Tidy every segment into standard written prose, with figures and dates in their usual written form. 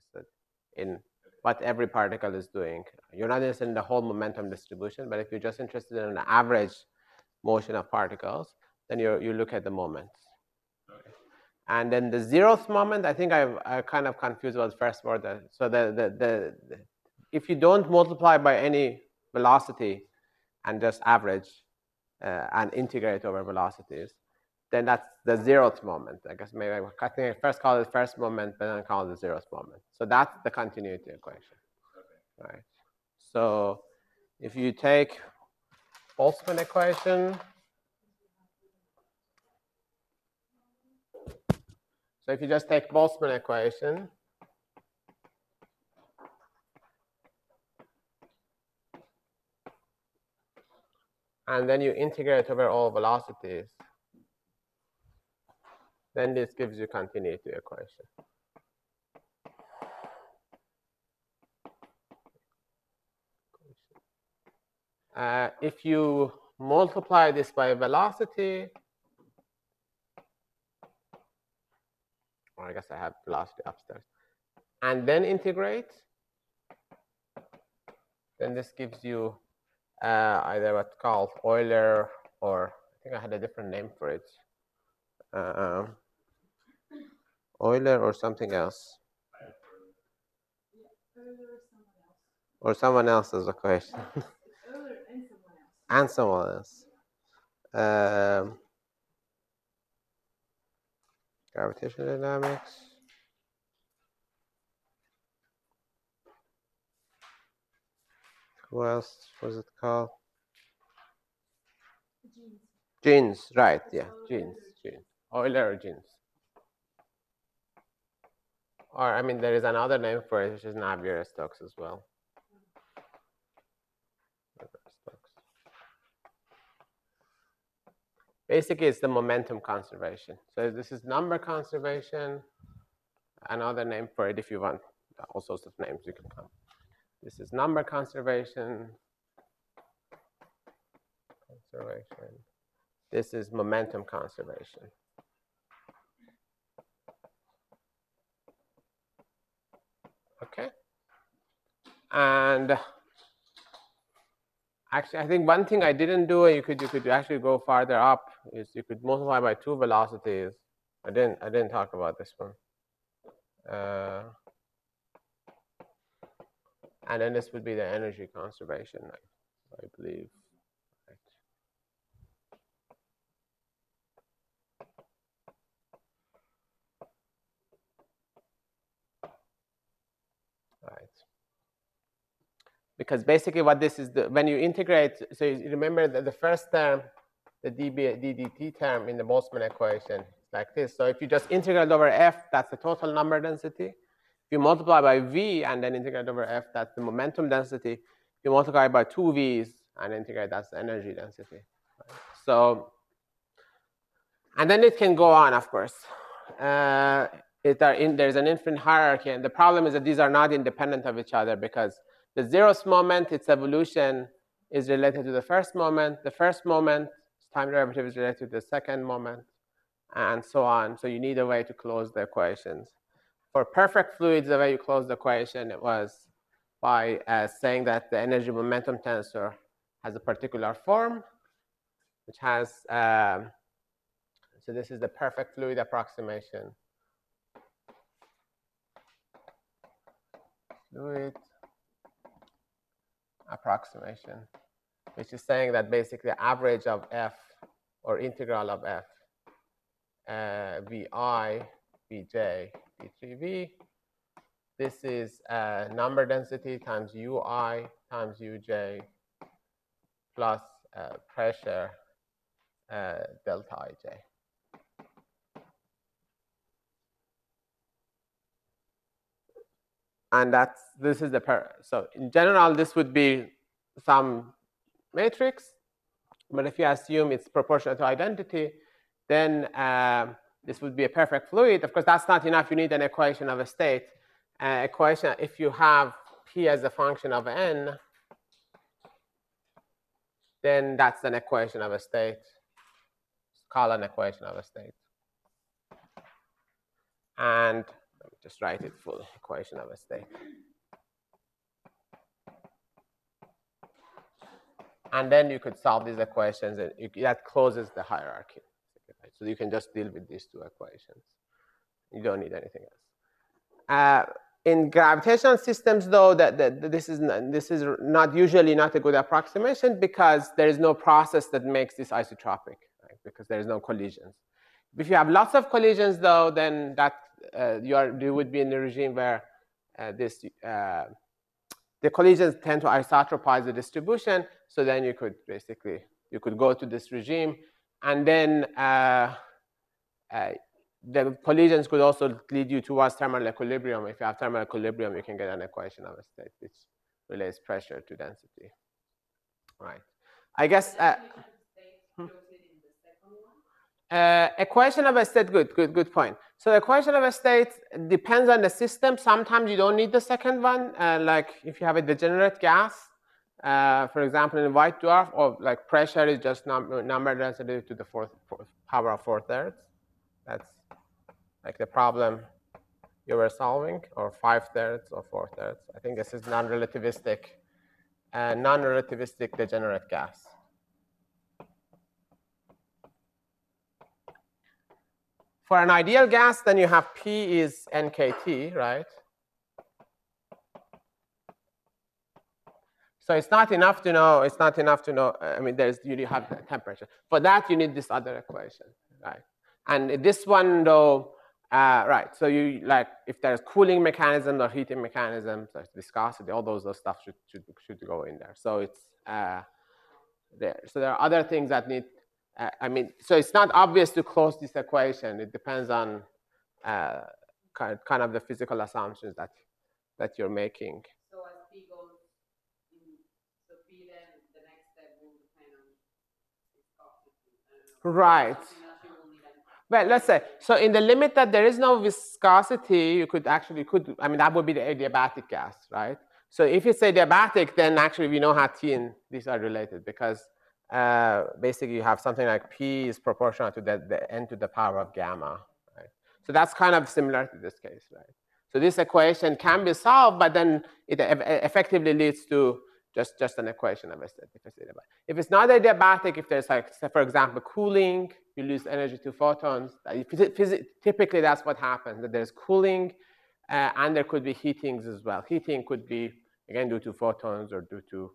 interested in what every particle is doing. You're not interested in the whole momentum distribution, but if you're just interested in the average motion of particles, then you look at the moments. And then the zeroth moment, I think I kind of confused what the first word. So if you don't multiply by any velocity and just average and integrate over velocities, then that's the zeroth moment. I guess maybe I think I first call it first moment, but then call it the zeroth moment. So that's the continuity equation, right? So if you take Boltzmann equation, so if you just take Boltzmann equation, and then you integrate over all velocities, then this gives you continuity equation. If you multiply this by velocity, or I guess I have velocity upstairs, and then integrate, then this gives you either what's called Euler, or I think I had a different name for it. Euler or something else. Or someone else's equation. And someone else. Gravitational dynamics. Who else was it called? Jeans, right, yeah, Jeans. Euler or Jeans. Or, I mean, there is another name for it, which is Navier-Stokes as well. Basically, it's the momentum conservation. So this is number conservation. Another name for it, if you want all sorts of names, you can come. This is number conservation. This is momentum conservation. Okay. And actually, I think one thing I didn't do, and you could actually go farther up, is you could multiply by 2 velocities. I didn't talk about this one. And then this would be the energy conservation, I believe. Right. Because basically what this is, when you integrate, so you remember that the first term, the ddt term in the Boltzmann equation, like this. So if you just integrate over f, that's the total number density. If you multiply by v and then integrate over f, that's the momentum density. If you multiply by 2 v's and integrate, that's the energy density. Right? So, and then it can go on, of course. There's an infinite hierarchy, and the problem is that these are not independent of each other, because the zeroth moment, its evolution is related to the first moment. The first moment, its time derivative is related to the second moment, and so on. So you need a way to close the equations. For perfect fluids, the way you close the equation, it was by saying that the energy momentum tensor has a particular form, which has, so this is the perfect fluid approximation. Fluid approximation, which is saying that basically the average of f, or integral of f, vi, vj, v3v, this is number density times ui times uj plus pressure delta ij. And this is so in general, this would be some matrix, but if you assume it's proportional to identity, then this would be a perfect fluid. Of course, that's not enough. You need an equation of a state. Equation, if you have p as a function of n, then that's an equation of a state. Call an equation of a state. And Let me just write it full equation of a state. And then you could solve these equations, and that closes the hierarchy. So you can just deal with these two equations. You don't need anything else. In gravitational systems, though, this is not usually not a good approximation because there is no process that makes this isotropic, right? Because there is no collisions. If you have lots of collisions, though, then that you would be in a regime where the collisions tend to isotropize the distribution. So then you could basically go to this regime, and then the collisions could also lead you towards thermal equilibrium. If you have thermal equilibrium, you can get an equation of a state which relates pressure to density. Right. I guess. Equation of a state, good point. So the equation of a state depends on the system. Sometimes you don't need the second one, like if you have a degenerate gas, for example, in a white dwarf, or like pressure is just number density to the power of 4/3. That's like the problem you were solving, or 5/3 or 4/3. I think this is non-relativistic degenerate gas. For an ideal gas, then you have P is NKT, right? So it's not enough to know. I mean, you have the temperature. For that, you need this other equation, right? And this one, though, right? So you if there's cooling mechanism or heating mechanism, so viscosity, all those stuff should go in there. So it's there. So there are other things that need. I mean, so it's not obvious to close this equation. It depends on kind of the physical assumptions that you're making. So as P goes in, so P then the next step will depend on viscosity. Right. Well, let's say, so in the limit that there is no viscosity, you could actually, I mean, that would be the adiabatic gas, right? So if it's adiabatic, then actually we know how T and these are related, because basically you have something like P is proportional to the n to the power of gamma, right? So that's kind of similar to this case, right? So this equation can be solved, but then it effectively leads to just an equation of a state. If it's not adiabatic, if there's like, say, for example, cooling, you lose energy to photons. Typically, that's what happens, that there's cooling, and there could be heatings as well. Heating could be, again, due to photons or due to,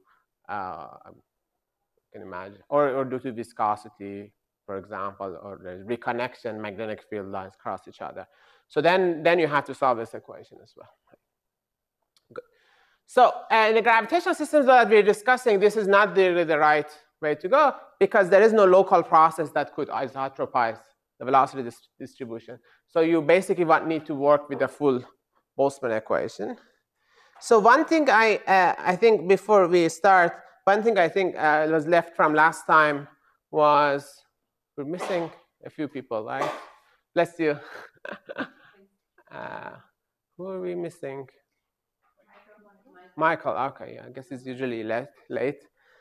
can imagine, or due to viscosity, for example, or there's reconnection, magnetic field lines cross each other. So then you have to solve this equation as well. Good. So in the gravitational systems that we're discussing, this is not really the right way to go, because there is no local process that could isotropize the velocity distribution. So you basically need to work with the full Boltzmann equation. So one thing I think before we start, one thing I think was left from last time was, we're missing a few people, right? Bless you. Who are we missing? Michael. Okay, yeah, I guess it's usually late.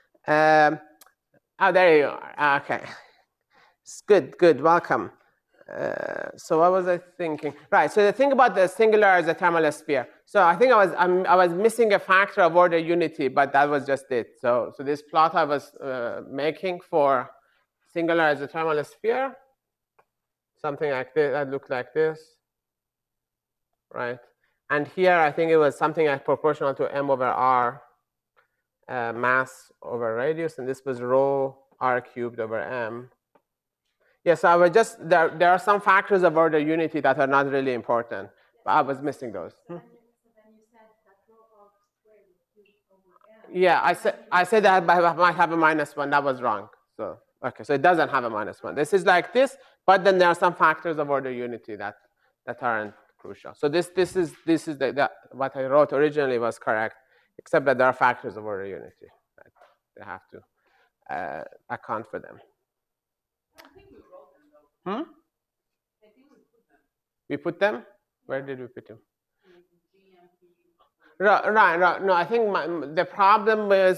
Oh, there you are. Okay, it's good. Welcome. So what was I thinking? Right. So the thing about the singular isothermal sphere. So I think I was missing a factor of order unity, but that was just it. So this plot I was making for singular isothermal sphere, something like this. That looked like this, right? And here I think it was something like proportional to m over r, mass over radius, and this was rho r cubed over m. Yes, so I was just, there are some factors of order unity that are not really important, but I was missing those. So then you said that rho r squared is over m. Yeah, I said that might have a -1. That was wrong. So okay, so it doesn't have a -1. This is like this, but then there are some factors of order unity that aren't crucial. So this is what I wrote originally was correct, except that there are factors of order unity. Right? They have to account for them. I think we wrote them though. I think we put them. We put them? Where did we put them? GMP. Right. No, I think the problem was,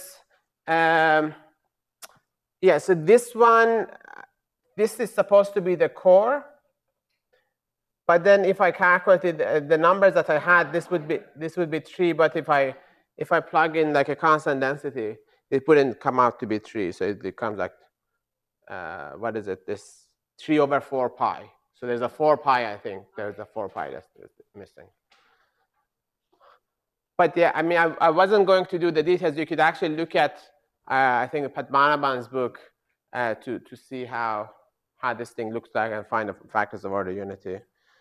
yeah, so this one, this is supposed to be the core. But then if I calculated the numbers that I had, this would be 3. But if I plug in like a constant density, it wouldn't come out to be 3. So it becomes like what is it? This 3 over 4 pi. So there's a 4 pi. I think there's a 4 pi that's missing. But yeah, I mean, I wasn't going to do the details. You could actually look at I think Padmanabhan's book to see how this thing looks like and find the factors of order unity.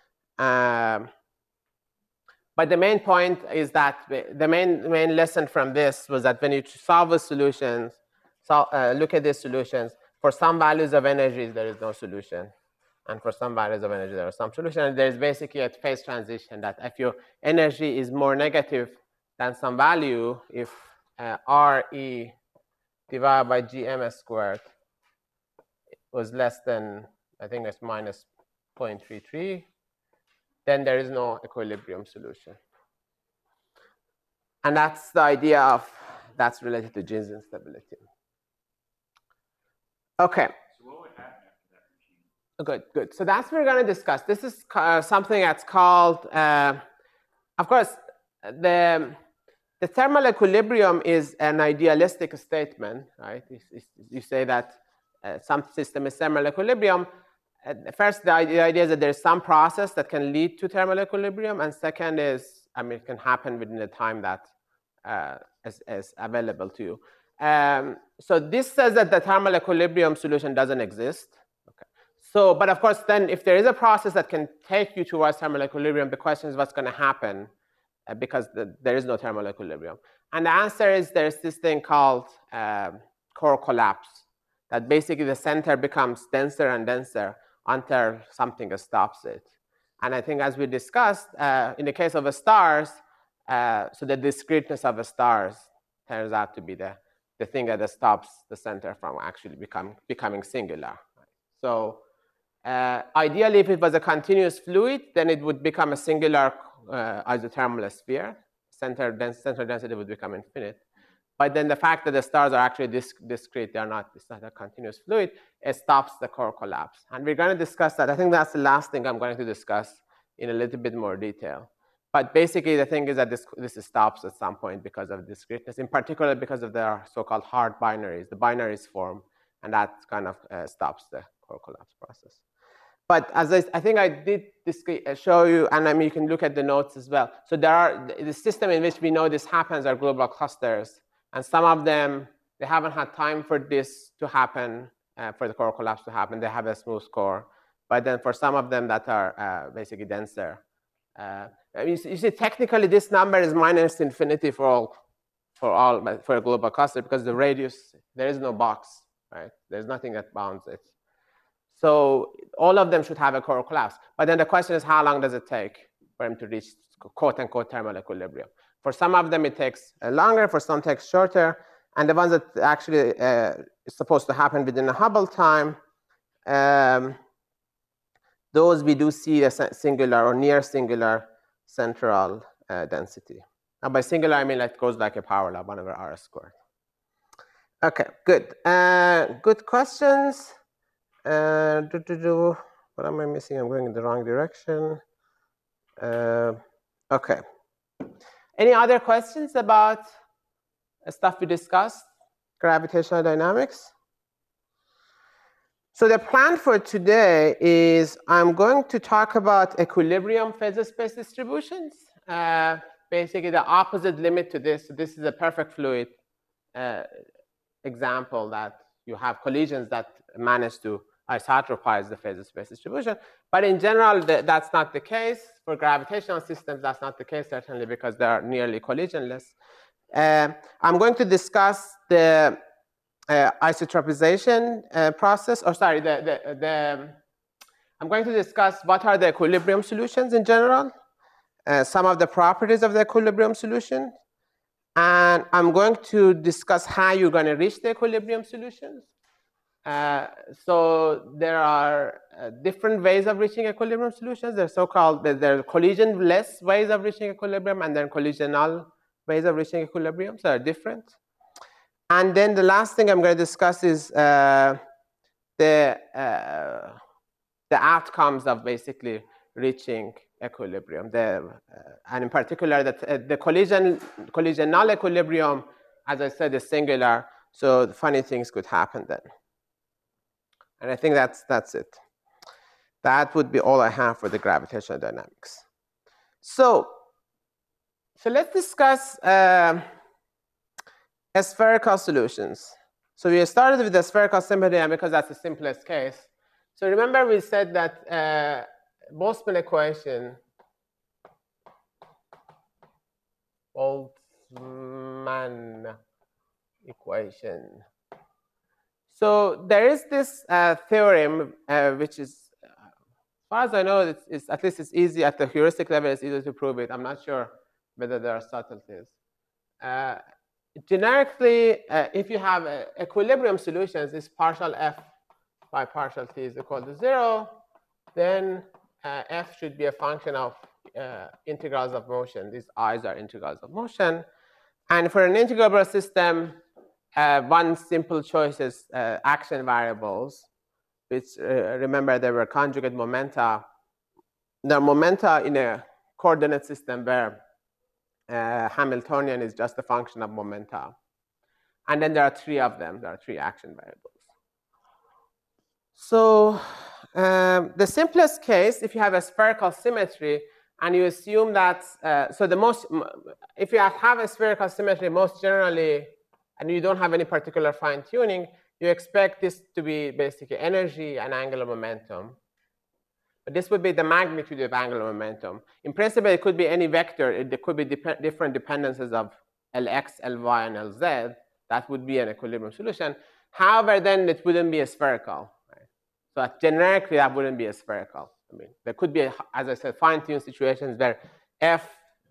But the main point is that the main lesson from this was that when you solve the solutions, look at these solutions, for some values of energies, there is no solution. And for some values of energy, there is some solution. And there's basically a phase transition that if your energy is more negative than some value, if RE divided by GM squared was less than, I think it's minus 0.33, then there is no equilibrium solution. And that's the idea of, that's related to Jeans instability. Okay. So what would happen after that regime? Good. So that's what we're going to discuss. This is something that's called, of course, the thermal equilibrium is an idealistic statement, right? You say that some system is thermal equilibrium. First, the idea is that there's some process that can lead to thermal equilibrium, and second is, I mean, it can happen within the time that is available to you. So this says that the thermal equilibrium solution doesn't exist. Okay. So, but of course, then if there is a process that can take you towards thermal equilibrium, the question is what's going to happen because there is no thermal equilibrium. And the answer is there's this thing called core collapse, that basically the center becomes denser and denser until something stops it. And I think as we discussed, in the case of the stars, so the discreteness of the stars turns out to be the thing that stops the center from actually becoming singular. So ideally, if it was a continuous fluid, then it would become a singular isothermal sphere. Center density would become infinite. But then the fact that the stars are actually discrete, it's not a continuous fluid, it stops the core collapse. And we're going to discuss that. I think that's the last thing I'm going to discuss in a little bit more detail. But basically, the thing is that this stops at some point because of discreteness, in particular because of their so-called hard binaries. The binaries form, and that kind of stops the core collapse process. But as I think I did show you, and I mean, you can look at the notes as well. So there are the system in which we know this happens are global clusters. And some of them, they haven't had time for this to happen, for the core collapse to happen. They have a smooth core. But then for some of them that are basically denser, I mean, you see, technically, this number is minus infinity for a global cluster because the radius, there is no box, right? There's nothing that bounds it. So all of them should have a core collapse. But then the question is, how long does it take for them to reach quote-unquote thermal equilibrium? For some of them, it takes longer. For some, it takes shorter. And the ones that actually is supposed to happen within the Hubble time, those we do see a singular or near singular central density. Now, by singular, I mean it goes like a power law, 1 over r squared. Okay, good. Good questions. What am I missing? I'm going in the wrong direction. Okay. Any other questions about stuff we discussed? Gravitational dynamics? So the plan for today is I'm going to talk about equilibrium phase space distributions. Basically, the opposite limit to this. So this is a perfect fluid example that you have collisions that manage to isotropize the phase space distribution. But in general, that's not the case. For gravitational systems, that's not the case, certainly because they are nearly collisionless. I'm going to discuss the isotropization process, or sorry, I'm going to discuss what are the equilibrium solutions in general, some of the properties of the equilibrium solution, and I'm going to discuss how you're going to reach the equilibrium solutions. So there are different ways of reaching equilibrium solutions. They're so-called, they're collision-less ways of reaching equilibrium, and then collisional ways of reaching equilibrium. So they're different. And then the last thing I'm going to discuss is the outcomes of basically reaching equilibrium. And in particular, the collision null equilibrium, as I said, is singular. So funny things could happen then. And I think that's it. That would be all I have for the gravitational dynamics. So let's discuss spherical solutions. So we started with the spherical symmetry, and because that's the simplest case. So remember we said that Boltzmann equation, So there is this theorem, which is, as far as I know, at least it's easy at the heuristic level. It's easy to prove it. I'm not sure whether there are subtleties. Generically, if you have equilibrium solutions, this partial f by partial t is equal to 0, then f should be a function of integrals of motion. These i's are integrals of motion. And for an integrable system, one simple choice is action variables, which remember they were conjugate momenta. The momenta in a coordinate system where Hamiltonian is just a function of momenta. And then there are 3 of them. There are 3 action variables. So the simplest case, if you have a spherical symmetry and you assume that, if you have a spherical symmetry most generally, and you don't have any particular fine tuning, you expect this to be basically energy and angular momentum. But this would be the magnitude of angular momentum. In principle, it could be any vector. There could be different dependencies of Lx, Ly, and Lz. That would be an equilibrium solution. However, then it wouldn't be a spherical. Right? So generically, that wouldn't be a spherical. I mean, there could be, as I said, fine-tuned situations where f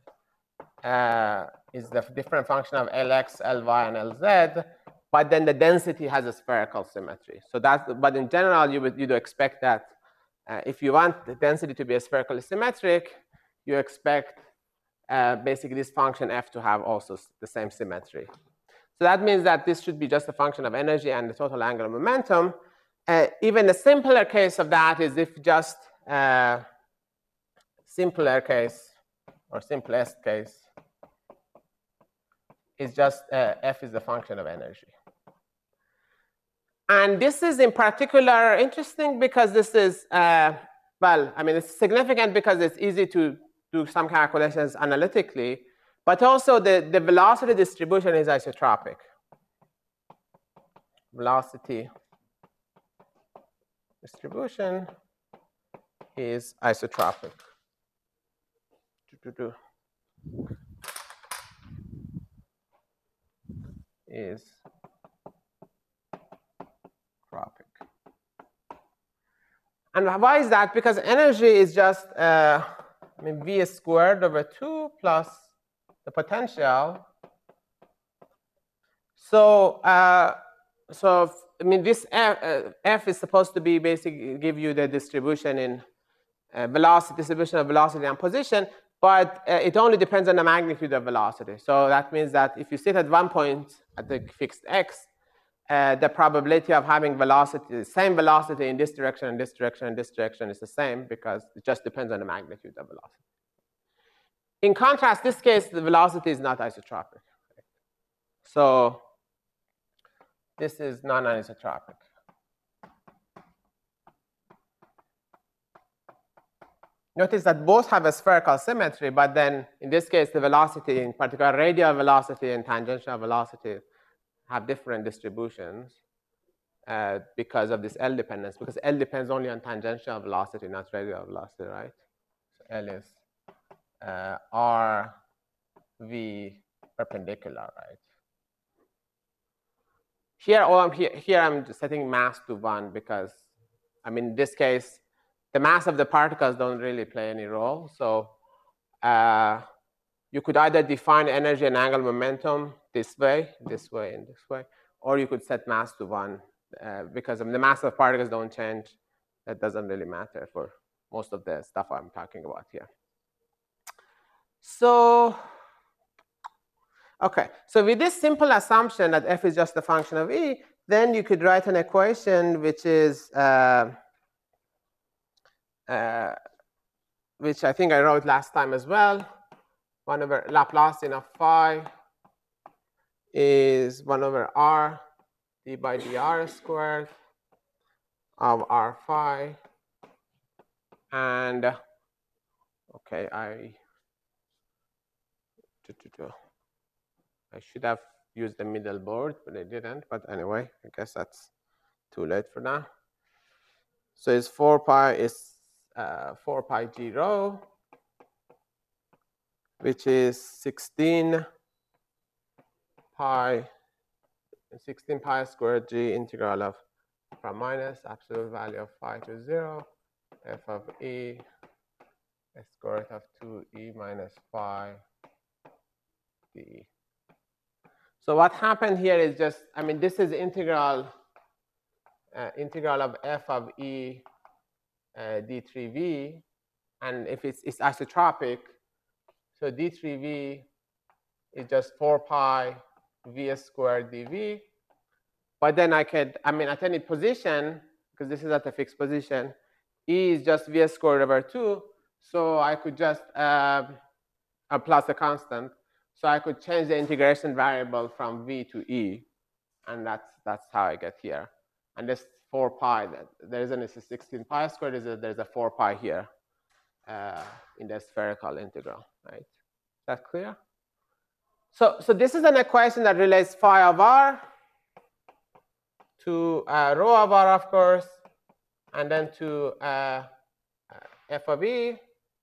is the different function of Lx, Ly, and Lz, but then the density has a spherical symmetry. So but in general, you'd expect that if you want the density to be spherically symmetric, you expect basically this function f to have also the same symmetry. So that means that this should be just a function of energy and the total angular momentum. Even a simpler case of that is if just simpler case or simplest case is just f is the function of energy. And this is in particular interesting because this is, it's significant because it's easy to do some calculations analytically, but also the velocity distribution is isotropic. Velocity distribution is isotropic. Is tropic. And why is that? Because energy is just v squared over 2 plus the potential. So this f is supposed to be basically give you the distribution in distribution of velocity and position, but it only depends on the magnitude of velocity. So that means that if you sit at one point at the fixed x, the probability of having the same velocity in this direction and this direction and this direction is the same because it just depends on the magnitude of velocity. In contrast, this case, the velocity is not isotropic. So this is non-anisotropic. Notice that both have a spherical symmetry, but then in this case, the velocity, in particular radial velocity and tangential velocity, have different distributions because of this L dependence, because L depends only on tangential velocity, not radial velocity, right? So L is R, V perpendicular, right? Here I'm just setting mass to 1 because, in this case, the mass of the particles don't really play any role. So you could either define energy and angular momentum this way, and this way, or you could set mass to 1 because the mass of particles don't change. That doesn't really matter for most of the stuff I'm talking about here. So, okay. So with this simple assumption that f is just a function of E, then you could write an equation which is which I think I wrote last time as well. 1 over Laplacian of phi is 1 over r d by dr squared of r phi. And okay, I should have used the middle board, but I didn't. But anyway, I guess that's too late for now. So it's 4 pi is 4 pi g rho, which is 16 pi squared g integral of from minus absolute value of phi to 0 f of e square root of 2e minus phi d. So what happened here is just, I mean, this is integral of f of e d3v, and if it's isotropic, so d3v is just 4 pi v squared dv. But then I could, I mean, at any position, because this is at a fixed position, e is just v squared over 2, so I could just plus a constant. So I could change the integration variable from v to e, and that's how I get here. And this 4 pi, there isn't a 16 pi squared, there's a 4 pi here in the spherical integral, right? Is that clear? So this is an equation that relates phi of r to rho of r, of course, and then to f of e.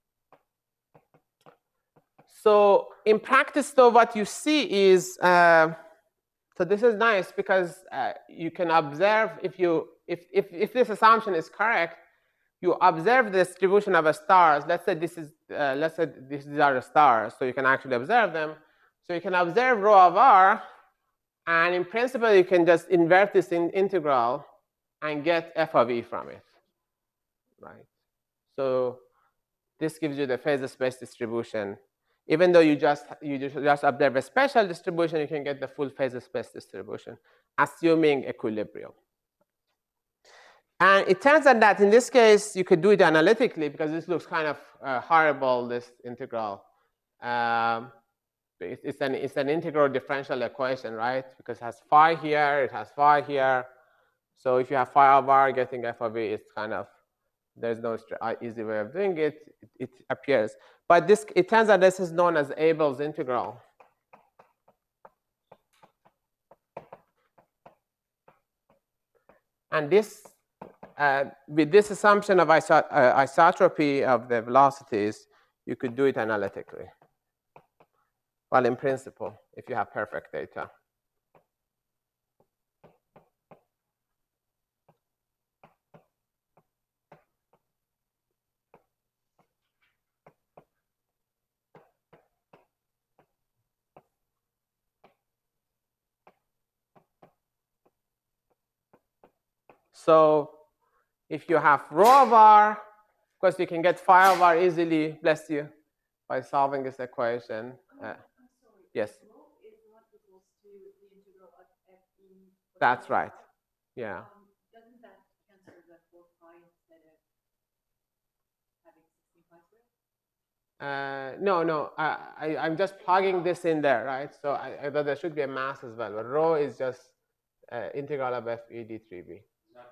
So in practice, though, what you see is, so this is nice because you can observe if this assumption is correct, you observe the distribution of stars. Let's say these are the stars, so you can actually observe them. So you can observe rho of r, and in principle, you can just invert this integral and get f of e from it, right? So this gives you the phase space distribution. Even though you just observe a special distribution, you can get the full phase space distribution, assuming equilibrium. And it turns out that in this case, you could do it analytically because this looks kind of horrible, this integral. It's an integral differential equation, right? Because it has phi here, it has phi here. So if you have phi of r, getting f of e, it's kind of, there's no easy way of doing it. It appears. But it turns out this is known as Abel's integral. And this, with this assumption of isotropy of the velocities, you could do it analytically. Well, in principle, if you have perfect data. So if you have rho of r, of course, you can get phi of r easily, bless you, by solving this equation. I'm sorry. Yes. Rho is not equals to the integral of fe. That's right. Yeah. Doesn't that cancel the 4 pi instead of having 16 pi squared? No. I'm just plugging this in there, right? So I thought there should be a mass as well, but rho is just integral of f e d3v.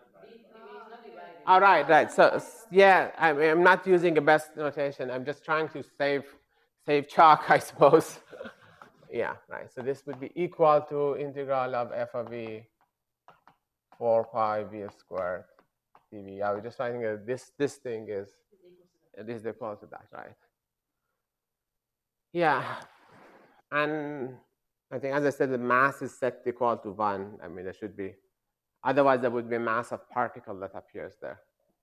All right. So yeah, I'm not using the best notation. I'm just trying to save chalk, I suppose. Yeah, right. So this would be equal to integral of f of e 4 pi v squared dv. I was just writing this thing is equal to that, right? Yeah, and I think, as I said, the mass is set equal to 1. I mean, there should be. Otherwise, there would be a mass of particle that appears there.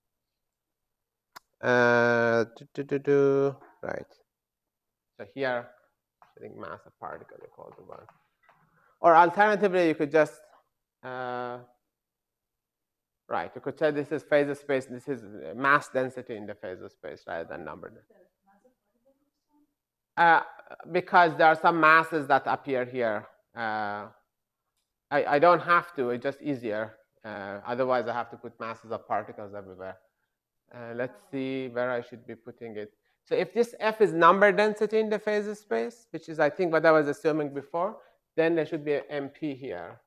Right. So here, I think mass of particle equal to 1. Or alternatively, you could just, right, you could say this is phase space, this is mass density in the phase space rather than number density. Because there are some masses that appear here. I don't have to, it's just easier. Otherwise, I have to put masses of particles everywhere. Let's see where I should be putting it. So if this F is number density in the phase space, which is I think what I was assuming before, then there should be an MP here.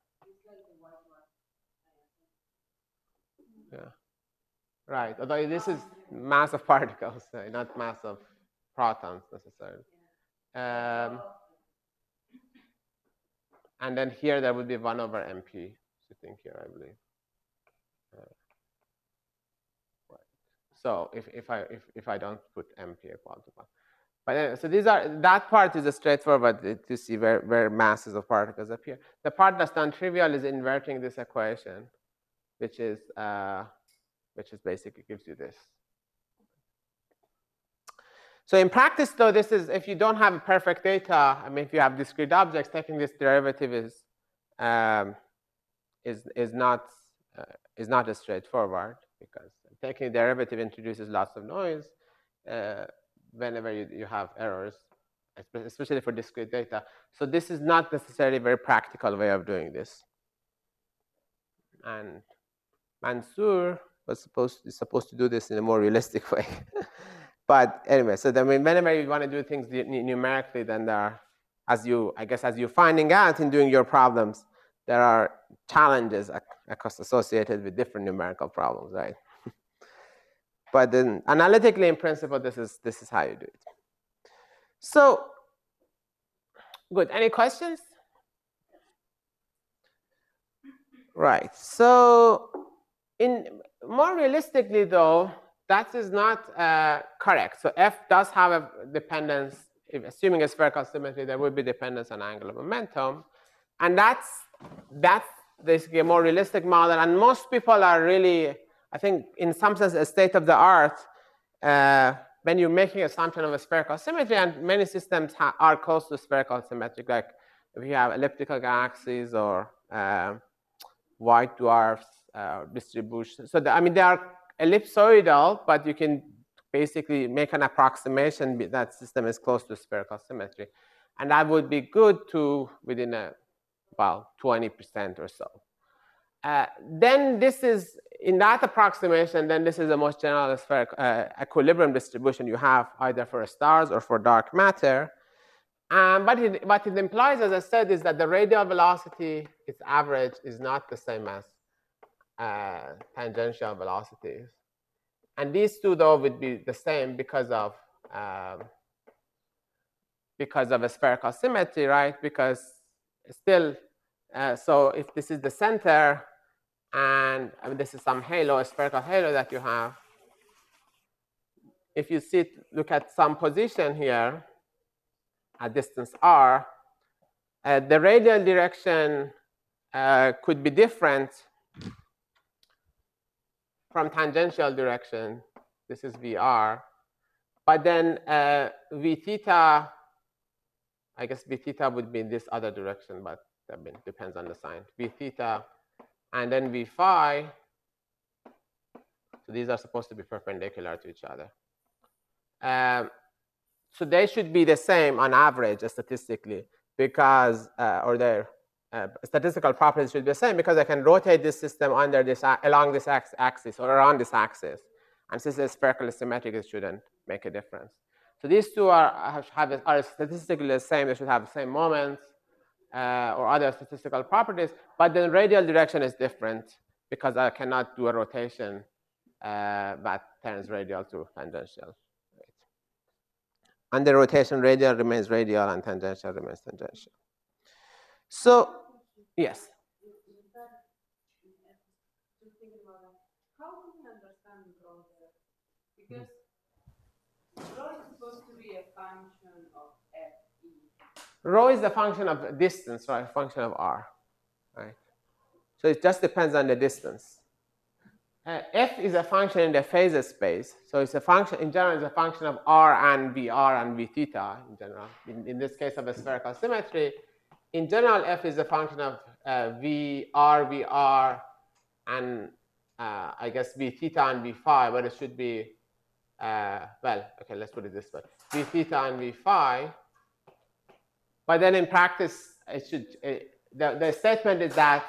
Yeah. Right. Although this is mass of particles, not mass of protons necessarily. And then here there would be 1 over MP sitting here, I believe. Right. So if I don't put MP equal to 1. But anyway, so that part is a straightforward to see where masses of particles appear. The part that's non-trivial is inverting this equation, which is basically gives you this. So in practice, though, this is if you don't have perfect data. I mean, if you have discrete objects, taking this derivative is not as straightforward, because taking a derivative introduces lots of noise whenever you have errors, especially for discrete data. So this is not necessarily a very practical way of doing this. And Mansour is supposed to do this in a more realistic way. But anyway, so then whenever you want to do things numerically, then there are, as you're finding out in doing your problems, there are challenges associated with different numerical problems, right? But then analytically, in principle, this is how you do it. So, good. Any questions? Right. So, more realistically, though, that is not correct. So F does have a dependence. Assuming a spherical symmetry, there would be dependence on angular momentum, and that's basically a more realistic model. And most people are really, I think, in some sense, a state of the art when you're making assumption of a spherical symmetry. And many systems are close to spherical symmetric, like if you have elliptical galaxies or white dwarfs distribution. So I mean, they are ellipsoidal, but you can basically make an approximation that system is close to spherical symmetry. And that would be good to within about 20% or so. Then this is, in that approximation, then this is the most general spherical equilibrium distribution you have either for stars or for dark matter. What it implies, as I said, is that the radial velocity, its average, is not the same as tangential velocities. And these two, though, would be the same because of a spherical symmetry, right? Because still, so if this is the center, and I mean, this is some halo, a spherical halo that you have, if you look at some position here at distance r, the radial direction could be different from tangential direction. This is VR. But then v theta, I guess v theta would be in this other direction, but that depends on the sign. V theta, and then v phi. So these are supposed to be perpendicular to each other. So they should be the same on average statistically, because, or their statistical properties should be the same, because I can rotate this system under this, along this axis or around this axis. And since it's spherically symmetric, it shouldn't make a difference. So these two are statistically the same. They should have the same moments or other statistical properties, but the radial direction is different because I cannot do a rotation that turns radial to tangential. Right. And the rotation radial remains radial and tangential remains tangential. So, yes. How do we understand rho there? Because rho is supposed to be a function of Fe. Rho is a function of distance, right? A function of r, right? So it just depends on the distance. F is a function in the phase space. So it's a function, in general, it's a function of r and VR and v theta in general. In this case of a spherical symmetry, in general, F is a function of VR, and I guess v theta and v phi, but it should be, well, okay, let's put it this way. V theta and v phi. But then in practice, it should, the statement is that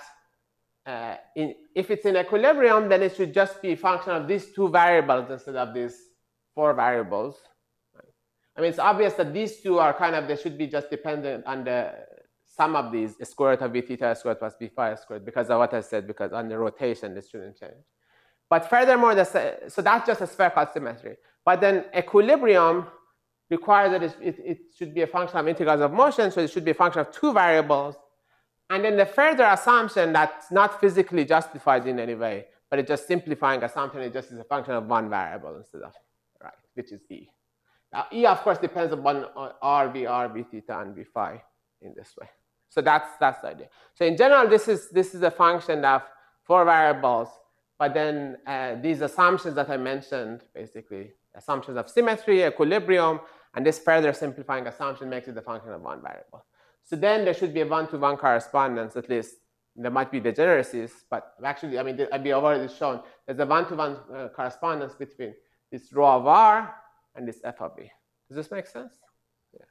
if it's in equilibrium, then it should just be a function of these two variables instead of these 4 variables. Right? I mean, it's obvious that these two are kind of, they should be just dependent on the sum of these square root of v theta squared plus v phi squared, because of what I said, because on the rotation, this shouldn't change. But furthermore, so that's just a spherical symmetry. But then equilibrium requires that it should be a function of integrals of motion, so it should be a function of two variables. And then the further assumption that's not physically justified in any way, but it's just simplifying assumption, it just is a function of one variable instead of, right, which is E. Now, E, of course, depends upon R, v theta, and v phi in this way. So that's the idea. So in general, this is a function of 4 variables, but then these assumptions that I mentioned, basically assumptions of symmetry, equilibrium, and this further simplifying assumption makes it a function of one variable. So then there should be a one-to-one correspondence, at least. There might be degeneracies, but actually, I mean, I've already shown there's a one-to-one correspondence between this rho of R and this f of v. Does this make sense? Yeah.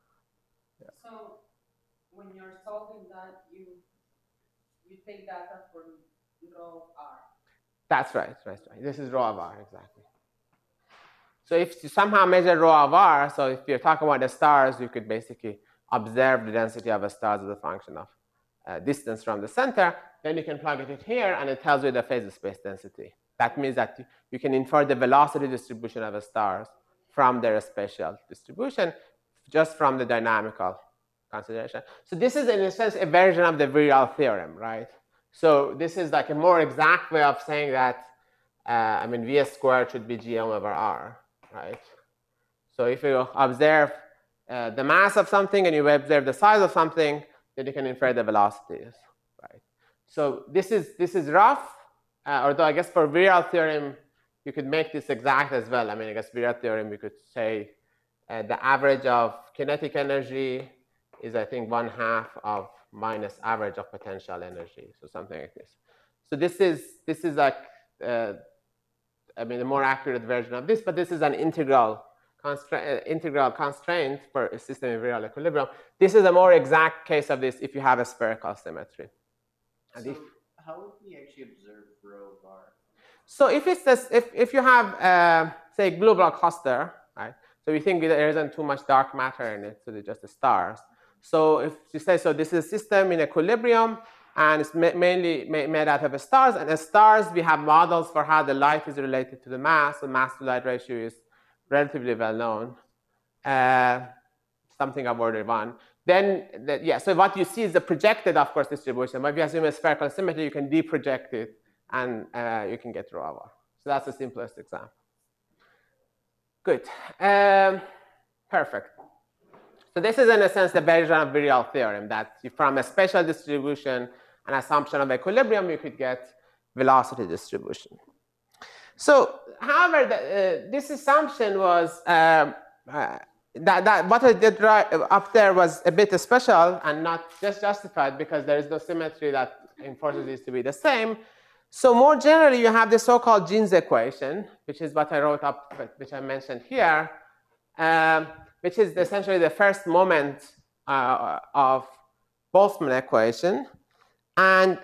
So when you're solving that, you take data from rho of R. That's right. This is rho of R, exactly. So if you somehow measure rho of R, so if you're talking about the stars, you could basically observe the density of a star as a function of distance from the center. Then you can plug it in here, and it tells you the phase space density. That means that you can infer the velocity distribution of the stars from their spatial distribution just from the dynamical consideration. So this is, in a sense, a version of the virial theorem, right? So this is like a more exact way of saying that, I mean, v squared should be gm over r, right? So if you observe the mass of something and you observe the size of something, then you can infer the velocities, right? So this is rough, although I guess for virial theorem, you could make this exact as well. I mean, I guess virial theorem, we could say the average of kinetic energy is, I think, 1/2 of minus average of potential energy, so something like this. So this is like, I mean, a more accurate version of this, but this is an integral constraint for a system in virial equilibrium. This is a more exact case of this if you have a spherical symmetry. So how would we actually observe rho of R? So if it's this, if you have say global cluster, right? So we think there isn't too much dark matter in it, so they're just the stars. So if you say, so this is a system in equilibrium, and it's mainly made out of stars, and as stars, we have models for how the light is related to the mass. The mass to light ratio is relatively well known, something of order 1. Then, so what you see is the projected, of course, distribution. But if you assume a spherical symmetry, you can deproject it, and you can get rho of R. So that's the simplest example. Good. Perfect. So this is, in a sense, the version of virial theorem, that from a spatial distribution, an assumption of equilibrium, you could get velocity distribution. So, however, this assumption was that what I did right up there was a bit special and not just justified, because there is no symmetry that enforces these to be the same. So more generally, you have the so-called Jeans equation, which is what I wrote up, which I mentioned here, which is essentially the first moment of Boltzmann equation. And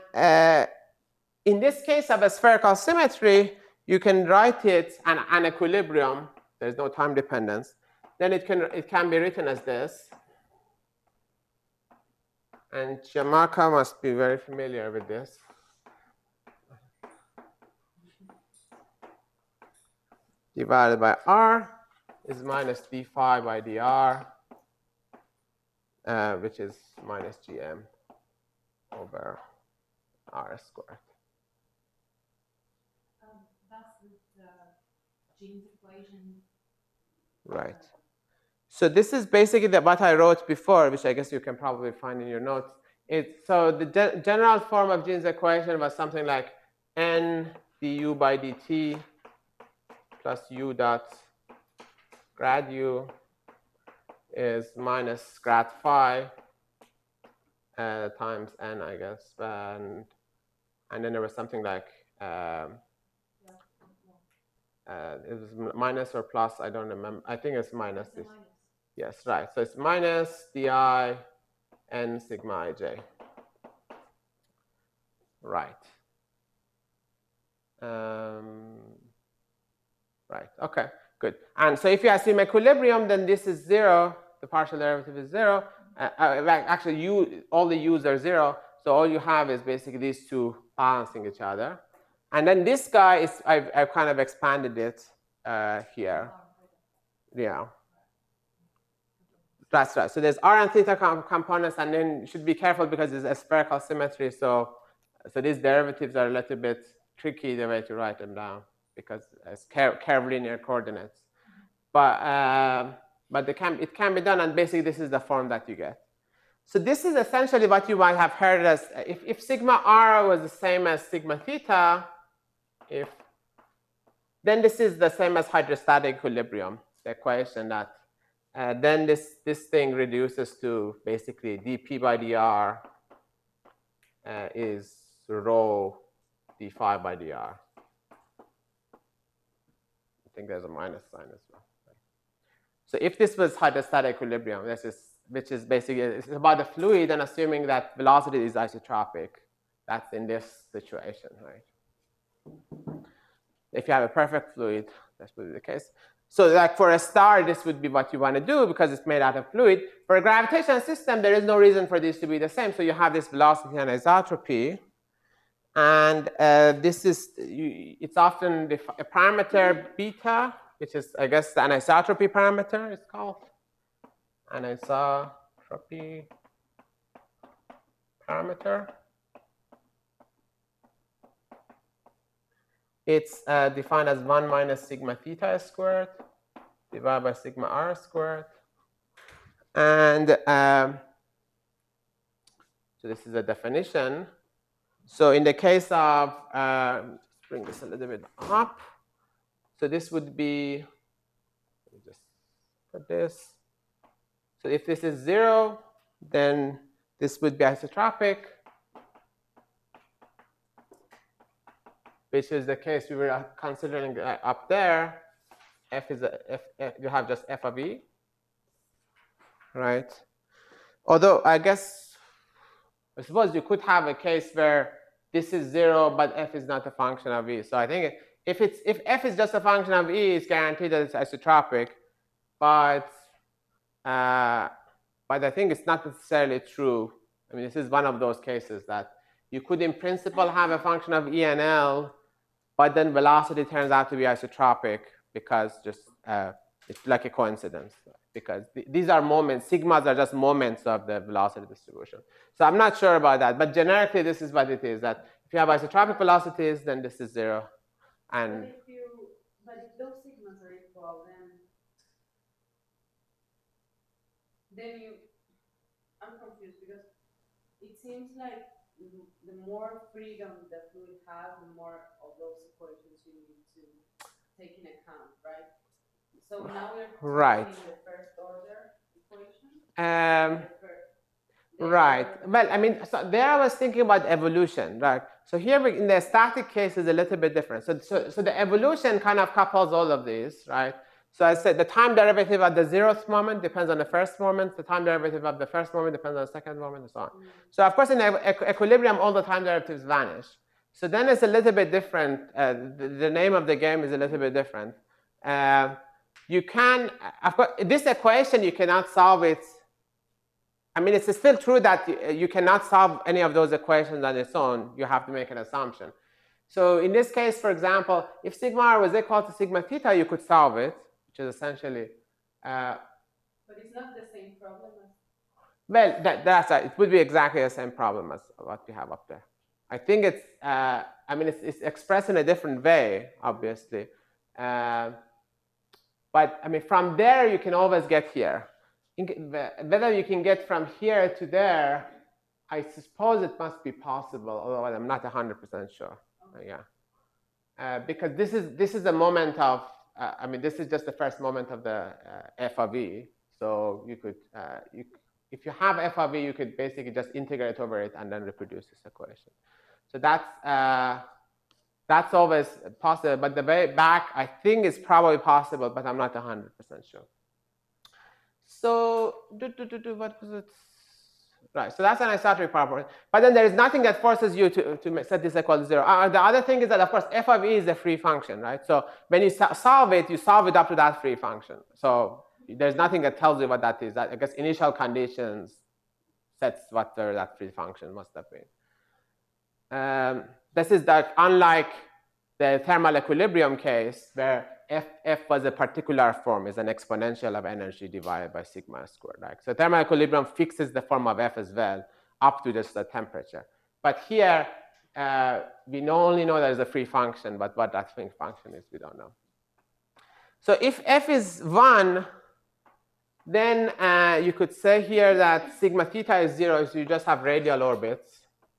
in this case of a spherical symmetry, you can write it an equilibrium. There's no time dependence. Then it can be written as this. And Giammarco must be very familiar with this. Divided by R is minus d phi by dr, which is minus gm over r squared. That's the Jeans equation. Right. So this is basically what I wrote before, which I guess you can probably find in your notes. So the general form of Jeans equation was something like n du by dt plus u dot grad u is minus grad phi times n, I guess. And then there was something like, it was minus or plus, I don't remember. I think it's minus this. Yes, right. So it's minus di n sigma ij. Right. Right, okay. Good. And so if you assume equilibrium, then this is 0. The partial derivative is 0. Actually, all the u's are 0. So all you have is basically these two balancing each other. And then this guy is, I've kind of expanded it here. Yeah. That's right. So there's r and theta components, and then you should be careful because it's a spherical symmetry. So these derivatives are a little bit tricky the way to write them down because it's curved linear coordinates. But it can be done, and basically this is the form that you get. So this is essentially what you might have heard as if sigma r was the same as sigma theta, then this is the same as hydrostatic equilibrium, the equation that then this thing reduces to basically dp by dr is rho d phi by dr. I think there's a minus sign as well. So if this was hydrostatic equilibrium, which is basically it's about the fluid and assuming that velocity is isotropic, that's in this situation, right? If you have a perfect fluid, that would be the case. So like for a star, this would be what you want to do because it's made out of fluid. For a gravitational system, there is no reason for these to be the same. So you have this velocity and isotropy. And this is, it's often a parameter beta, which is, I guess, the anisotropy parameter it's called. Anisotropy parameter. It's defined as 1 minus sigma theta squared divided by sigma r squared. And so this is a definition. So in the case of, let's bring this a little bit up. So this would be, let me just put this. So if this is 0, then this would be isotropic, which is the case we were considering up there. F is you have just f of e, right? Although I suppose you could have a case where this is 0, but f is not a function of e. So I think if f is just a function of e, it's guaranteed that it's isotropic. But I think it's not necessarily true. I mean, this is one of those cases that you could, in principle, have a function of e and l, but then velocity turns out to be isotropic because just it's like a coincidence. Because these are moments, sigmas are just moments of the velocity distribution. So I'm not sure about that, but generically this is what it is, that if you have isotropic velocities, then this is 0. And but if those sigmas are equal, then I'm confused because it seems like the more freedom the fluid has, the more of those equations you need to take in account, right? So now we're right. in the first order equation. Right. Well, I mean, so there I was thinking about evolution, right? So here in the static case is a little bit different. So the evolution kind of couples all of these, right? So I said the time derivative at the 0th moment depends on the first moment. The time derivative of the first moment depends on the second moment, and so on. So of course, in equilibrium, all the time derivatives vanish. So then it's a little bit different. The name of the game is a little bit different. You can, of course, this equation, you cannot solve it. I mean, it's still true that you cannot solve any of those equations on its own. You have to make an assumption. So in this case, for example, if sigma r was equal to sigma theta, you could solve it, which is essentially. But it's not the same problem as. Well, that's right. It would be exactly the same problem as what we have up there. I think it's, I mean, it's expressed in a different way, obviously. But I mean, from there, you can always get here. Whether you can get from here to there, I suppose it must be possible, although I'm not 100% sure. Yeah, because this is the moment of, I mean, this is just the first moment of the f of e. So you could, if you have f of e, you could basically just integrate over it and then reproduce this equation. So that's always possible. But the way back, I think, is probably possible, but I'm not 100% sure. So what was it? Right, so that's an isotropic property. But then there is nothing that forces you to set this equal to 0. The other thing is that, of course, f of e is a free function, right? So when you solve it up to that free function. So there's nothing that tells you what that is. I guess initial conditions sets what that free function must have been. This is unlike the thermal equilibrium case where f was a particular form, is an exponential of energy divided by sigma squared. Right? So thermal equilibrium fixes the form of f as well up to just the temperature. But here, we only know there's a free function, but what that free function is, we don't know. So if f is 1, then you could say here that sigma theta is 0, so you just have radial orbits.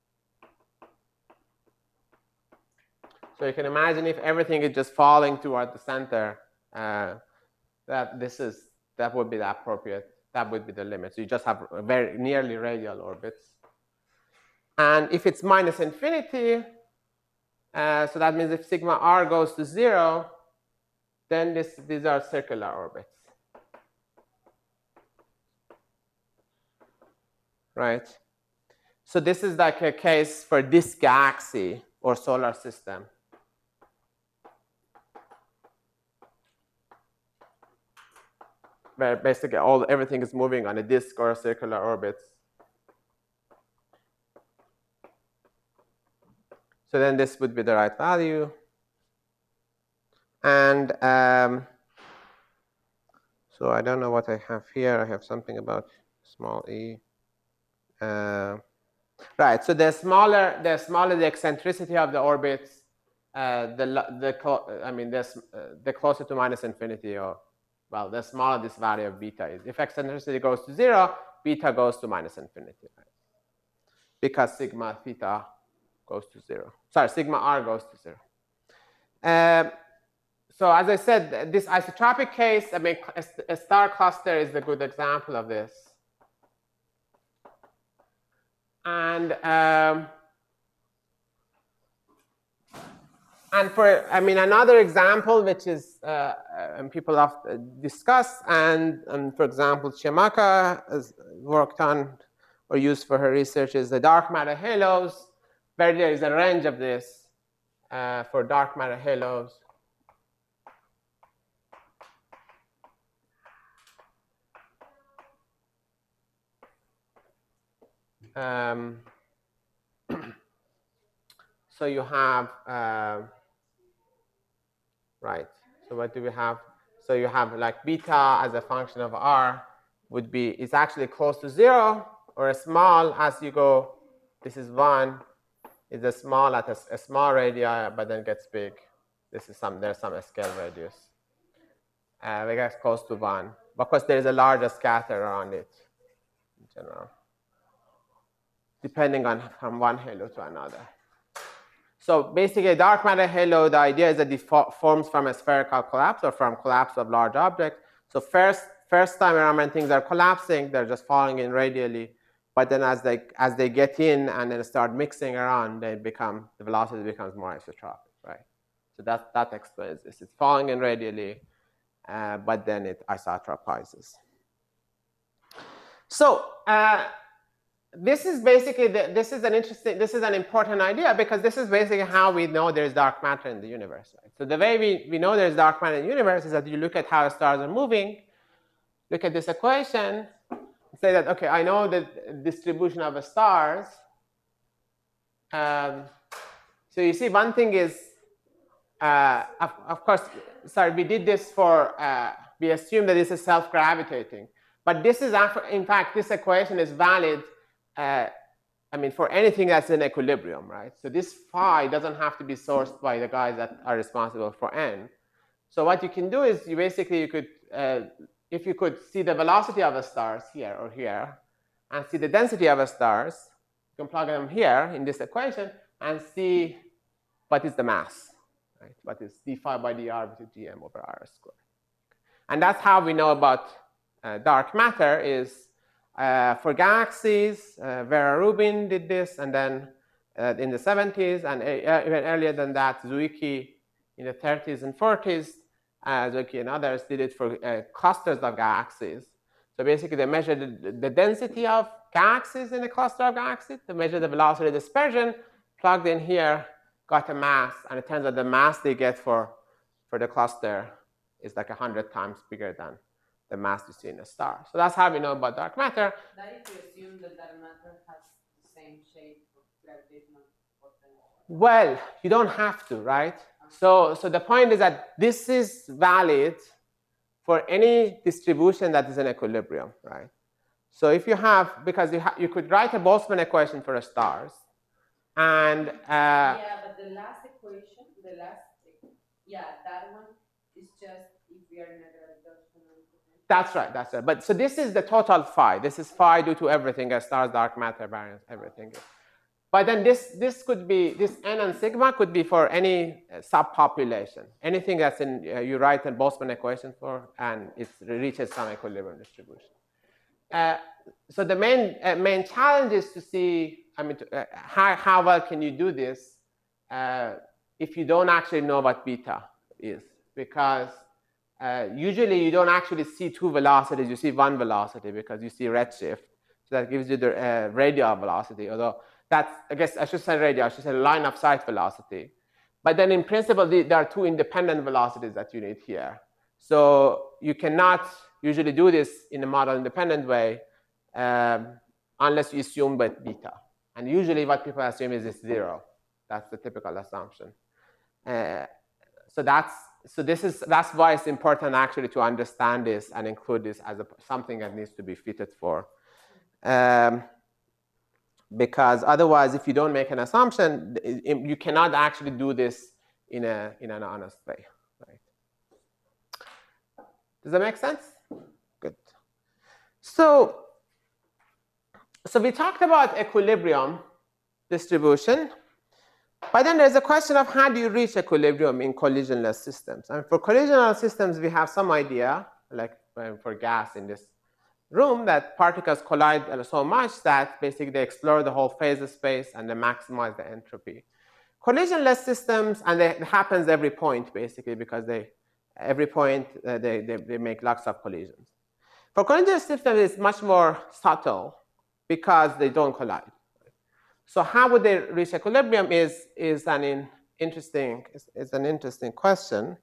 So you can imagine if everything is just falling toward the center, that would be the appropriate, that would be the limit. So you just have very nearly radial orbits. And if it's minus infinity, so that means if sigma r goes to 0, then these are circular orbits. Right? So this is like a case for this galaxy or solar system. Where basically everything is moving on a disk or circular orbits. So then this would be the right value. And so I don't know what I have here. I have something about small e. Right, so the smaller the eccentricity of the orbits, the closer to minus infinity, or well, the smaller this value of beta is. If eccentricity goes to 0, beta goes to minus infinity, right? Because sigma theta goes to 0. Sorry, sigma r goes to 0. So as I said, this isotropic case, I mean, a star cluster is a good example of this. And for, I mean, another example, which is people often discuss, and for example, Chimaka has worked on or used for her research, is the dark matter halos, where there is a range of this for dark matter halos. So you have, right, so what do we have? So you have like beta as a function of r is actually close to 0, or a small as you go, this is 1, is a small at a small radii, but then gets big. There's some scale radius. We get close to 1. Of course, there is a larger scatter around it in general, depending on from one halo to another. So basically, a dark matter halo, the idea is that it forms from a spherical collapse or from collapse of large objects. So first time around when things are collapsing, they're just falling in radially. But then as they get in and then start mixing around, the velocity becomes more isotropic, right? So that explains this. It's falling in radially, but then it isotropizes. So this is basically this is an important idea, because this is basically how we know there's dark matter in the universe. Right? So the way we know there's dark matter in the universe is that you look at how stars are moving, look at this equation, say that, okay, I know the distribution of the stars. So you see, one thing is, of course, sorry, we did this for, we assume that this is self-gravitating. But this is, in fact, this equation is valid, I mean, for anything that's in equilibrium, right? So this phi doesn't have to be sourced by the guys that are responsible for n. So what you can do is you could, if you could see the velocity of the stars here or here, and see the density of the stars, you can plug them here in this equation and see what is the mass, right? What is d phi by dr with gm over r squared. And that's how we know about dark matter is for galaxies. Vera Rubin did this, and then in the 70s, and even earlier than that, Zwicky in the 30s and 40s, Zwicky and others did it for clusters of galaxies. So basically, they measured the density of galaxies in a cluster of galaxies to measure the velocity dispersion, plugged in here, got a mass, and it turns out the mass they get for the cluster is like 100 times bigger than the mass you see in a star. So that's how we know about dark matter. That if you assume that dark matter has the same shape of gravitational potential. Well, you don't have to, right? So the point is that this is valid for any distribution that is in equilibrium, right? So if you have, because you could write a Boltzmann equation for the stars, and yeah, but the last equation, that one is just if we are in a gravitational potential. That's right, that's right. But so this is the total phi. This is phi due to everything, as stars, dark matter, variance, everything. But then this could be, this n and sigma could be for any subpopulation. Anything that's in, you write a Boltzmann equation for, and it reaches some equilibrium distribution. So the main challenge is to see, how well can you do this if you don't actually know what beta is? Because usually you don't actually see two velocities, you see one velocity because you see redshift. So that gives you the radial velocity, although that's, I guess I should say radial, I should say line of sight velocity. But then in principle, there are two independent velocities that you need here. So you cannot usually do this in a model independent way unless you assume with beta. And usually what people assume is it's 0. That's the typical assumption. So that's why it's important actually to understand this and include this as something that needs to be fitted for. Because otherwise, if you don't make an assumption, you cannot actually do this in an honest way, right? Does that make sense? Good. So we talked about equilibrium distribution, but then there's a question of how do you reach equilibrium in collisionless systems? And for collisionless systems, we have some idea, like for gas in this room, that particles collide so much that basically they explore the whole phase space and they maximize the entropy. Collisionless systems, and it happens every point basically because every point they make lots of collisions. For collisionless systems, it's much more subtle because they don't collide. So how would they reach equilibrium is an interesting question.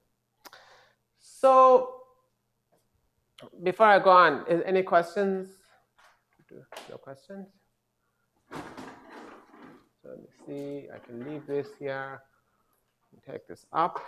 So before I go on, any questions? No questions? So let me see, I can leave this here, take this up.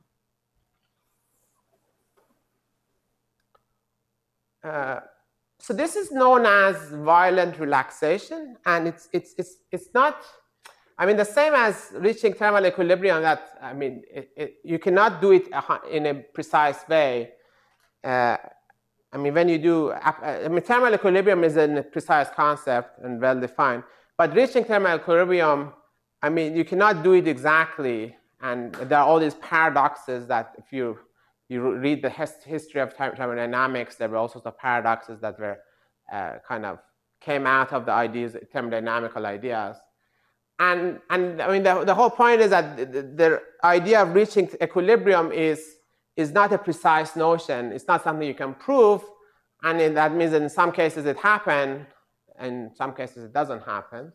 So this is known as violent relaxation, and it's not, the same as reaching thermal equilibrium. That you cannot do it in a precise way. When you do, thermal equilibrium is a precise concept and well defined. But reaching thermal equilibrium, you cannot do it exactly, and there are all these paradoxes that if you read the history of thermodynamics, there were all sorts of paradoxes that were came out of the ideas, thermodynamical ideas. And the whole point is that the idea of reaching equilibrium is not a precise notion. It's not something you can prove. And that means that in some cases it happens, and in some cases it doesn't happen.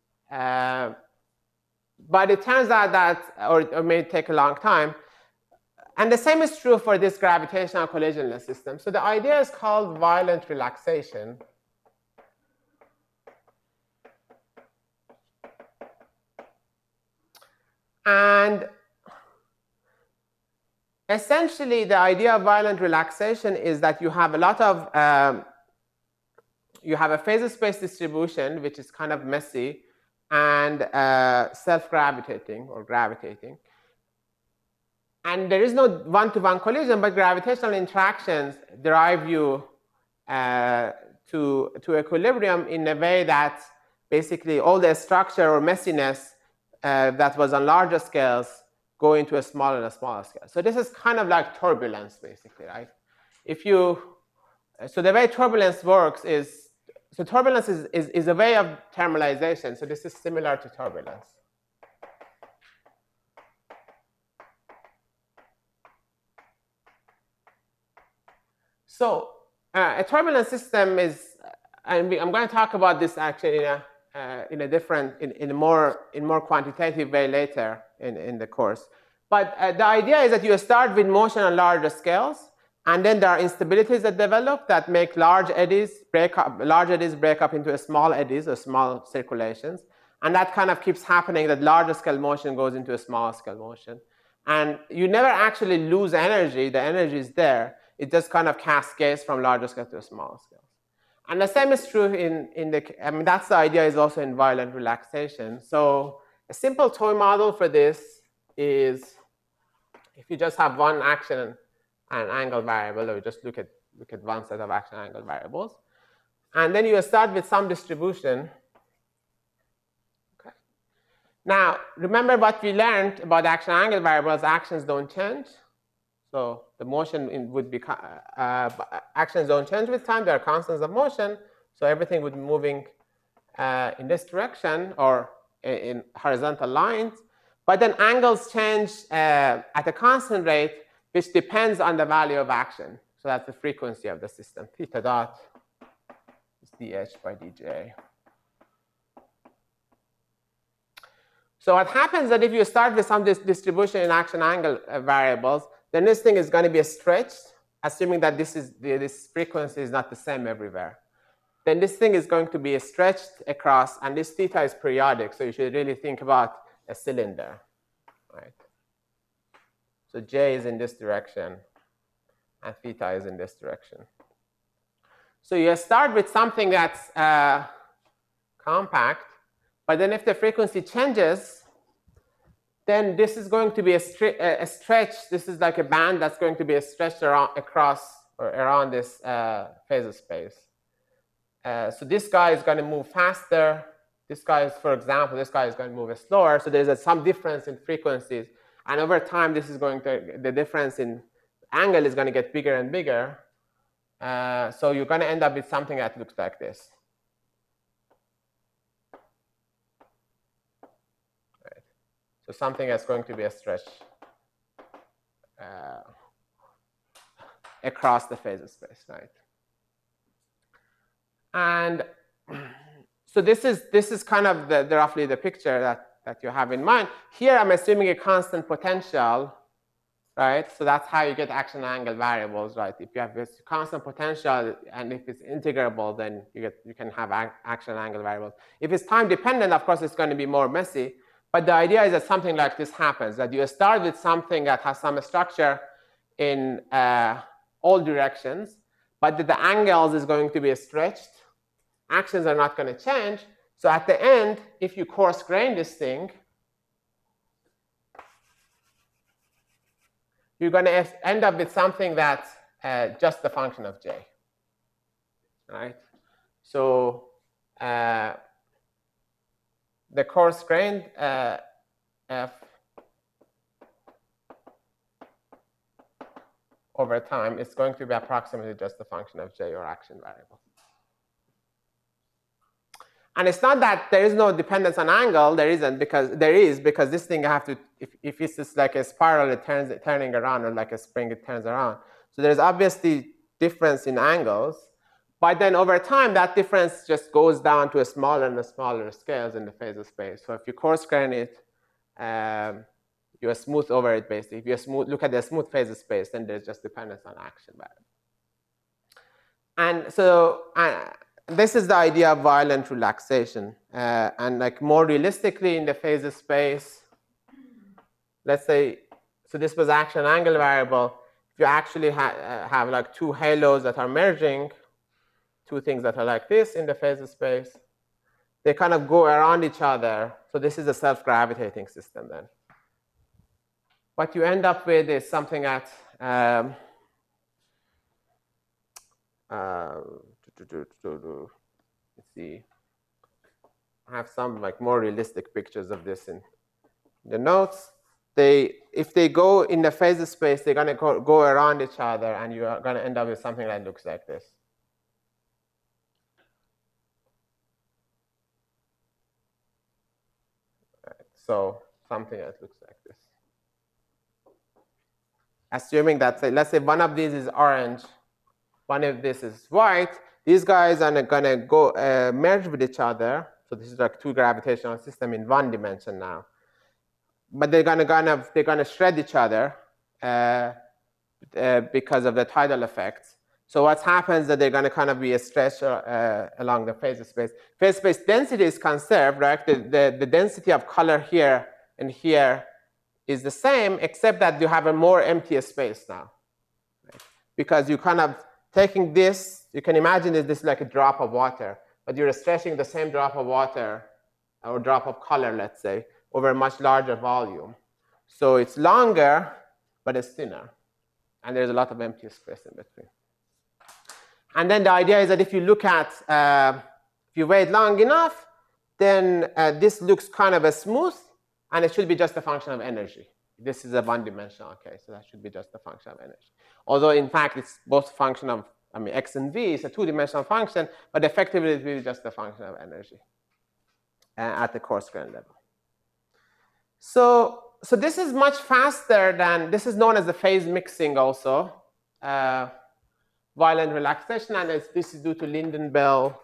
But it turns out that, or it may take a long time. And the same is true for this gravitational collisionless system. So the idea is called violent relaxation. And essentially, the idea of violent relaxation is that you have a lot of, you have a phase space distribution, which is kind of messy and self-gravitating or gravitating. And there is no one-to-one collision, but gravitational interactions drive you to equilibrium in a way that basically all the structure or messiness that was on larger scales go into a smaller and a smaller scale. So this is kind of like turbulence, basically, right? So the way turbulence works is, so turbulence is a way of thermalization. So this is similar to turbulence. So a turbulent system is, I'm going to talk about this actually in a different, in more quantitative way later in the course. But the idea is that you start with motion on larger scales, and then there are instabilities that develop that make large eddies break up into small eddies or small circulations. And that kind of keeps happening, that larger scale motion goes into a smaller scale motion. And you never actually lose energy. The energy is there. It just kind of cascades from larger scale to a smaller scale. And the same is true in the, I mean, that's the idea is also in violent relaxation. So a simple toy model for this is if you just have one action and angle variable, or you just look at one set of action angle variables. And then you start with some distribution. Okay. Now, remember what we learned about action angle variables, actions don't change. So the motion would be, actions don't change with time, there are constants of motion. So everything would be moving in this direction or in horizontal lines. But then angles change at a constant rate, which depends on the value of action. So that's the frequency of the system. Theta dot is dH by dJ. So what happens that if you start with some distribution in action angle variables, then this thing is going to be stretched, assuming that this frequency is not the same everywhere. Then this thing is going to be stretched across, and this theta is periodic, so you should really think about a cylinder, right? So J is in this direction, and theta is in this direction. So you start with something that's compact, but then if the frequency changes, then this is going to be a stretch. This is like a band that's going to be stretched around this phasor space. So this guy is going to move faster. This guy is, for example, this guy is going to move slower. So there's some difference in frequencies. And over time, this is going to, the difference in angle is going to get bigger and bigger. So you're going to end up with something that looks like this. Right. So something that's going to be a stretch across the phasor space, right? And so this is kind of roughly the picture that you have in mind. Here I'm assuming a constant potential, right? So that's how you get action angle variables, right? If you have this constant potential and if it's integrable, then you can have action angle variables. If it's time dependent, of course, it's going to be more messy. But the idea is that something like this happens, that you start with something that has some structure in all directions, but that the angles is going to be stretched. Actions are not going to change. So at the end, if you coarse grain this thing, you're going to end up with something that's just the function of J, right? So the coarse grained F over time is going to be approximately just the function of J or action variable. And it's not that there is no dependence on angle. There isn't, because there is, because this thing I have to, if it's just like a spiral, it turning around, or like a spring, it turns around. So there's obviously difference in angles, but then over time that difference just goes down to a smaller and smaller scales in the phasor space. So if you coarse grain it, you smooth over it basically. If you look at the smooth phasor space, then there's just dependence on action variable. And so this is the idea of violent relaxation. And like more realistically in the phasor space, let's say, so this was action angle variable. If you actually have like two halos that are merging, two things that are like this in the phasor space, they kind of go around each other. So this is a self-gravitating system then. What you end up with is something that let's see. I have some like more realistic pictures of this in the notes. If they go in the phasor space, they're going to go around each other, and you are going to end up with something that looks like this. Right. So something that looks like this. Assuming that, let's say one of these is orange, one of this is white, These guys are gonna go merge with each other. So this is like two gravitational systems in one dimension now. But they're gonna shred each other because of the tidal effects. So what happens is that they're gonna kind of be stretched along the phase space. Phase space density is conserved, right? The density of color here and here is the same, except that you have a more empty space now. Right? Because you kind of taking this, you can imagine that this is like a drop of water, but you're stretching the same drop of water or drop of color, let's say, over a much larger volume. So it's longer, but it's thinner. And there's a lot of empty space in between. And then the idea is that if you look at, if you wait long enough, then this looks kind of a smooth, and it should be just a function of energy. This is a one-dimensional case, so that should be just a function of energy. Although, in fact, it's both a function of, x and v is a two-dimensional function, but effectively it's really just a function of energy at the coarse grain level. So this is much faster than, this is known as the phase mixing also, violent relaxation, and this is due to Lynden-Bell.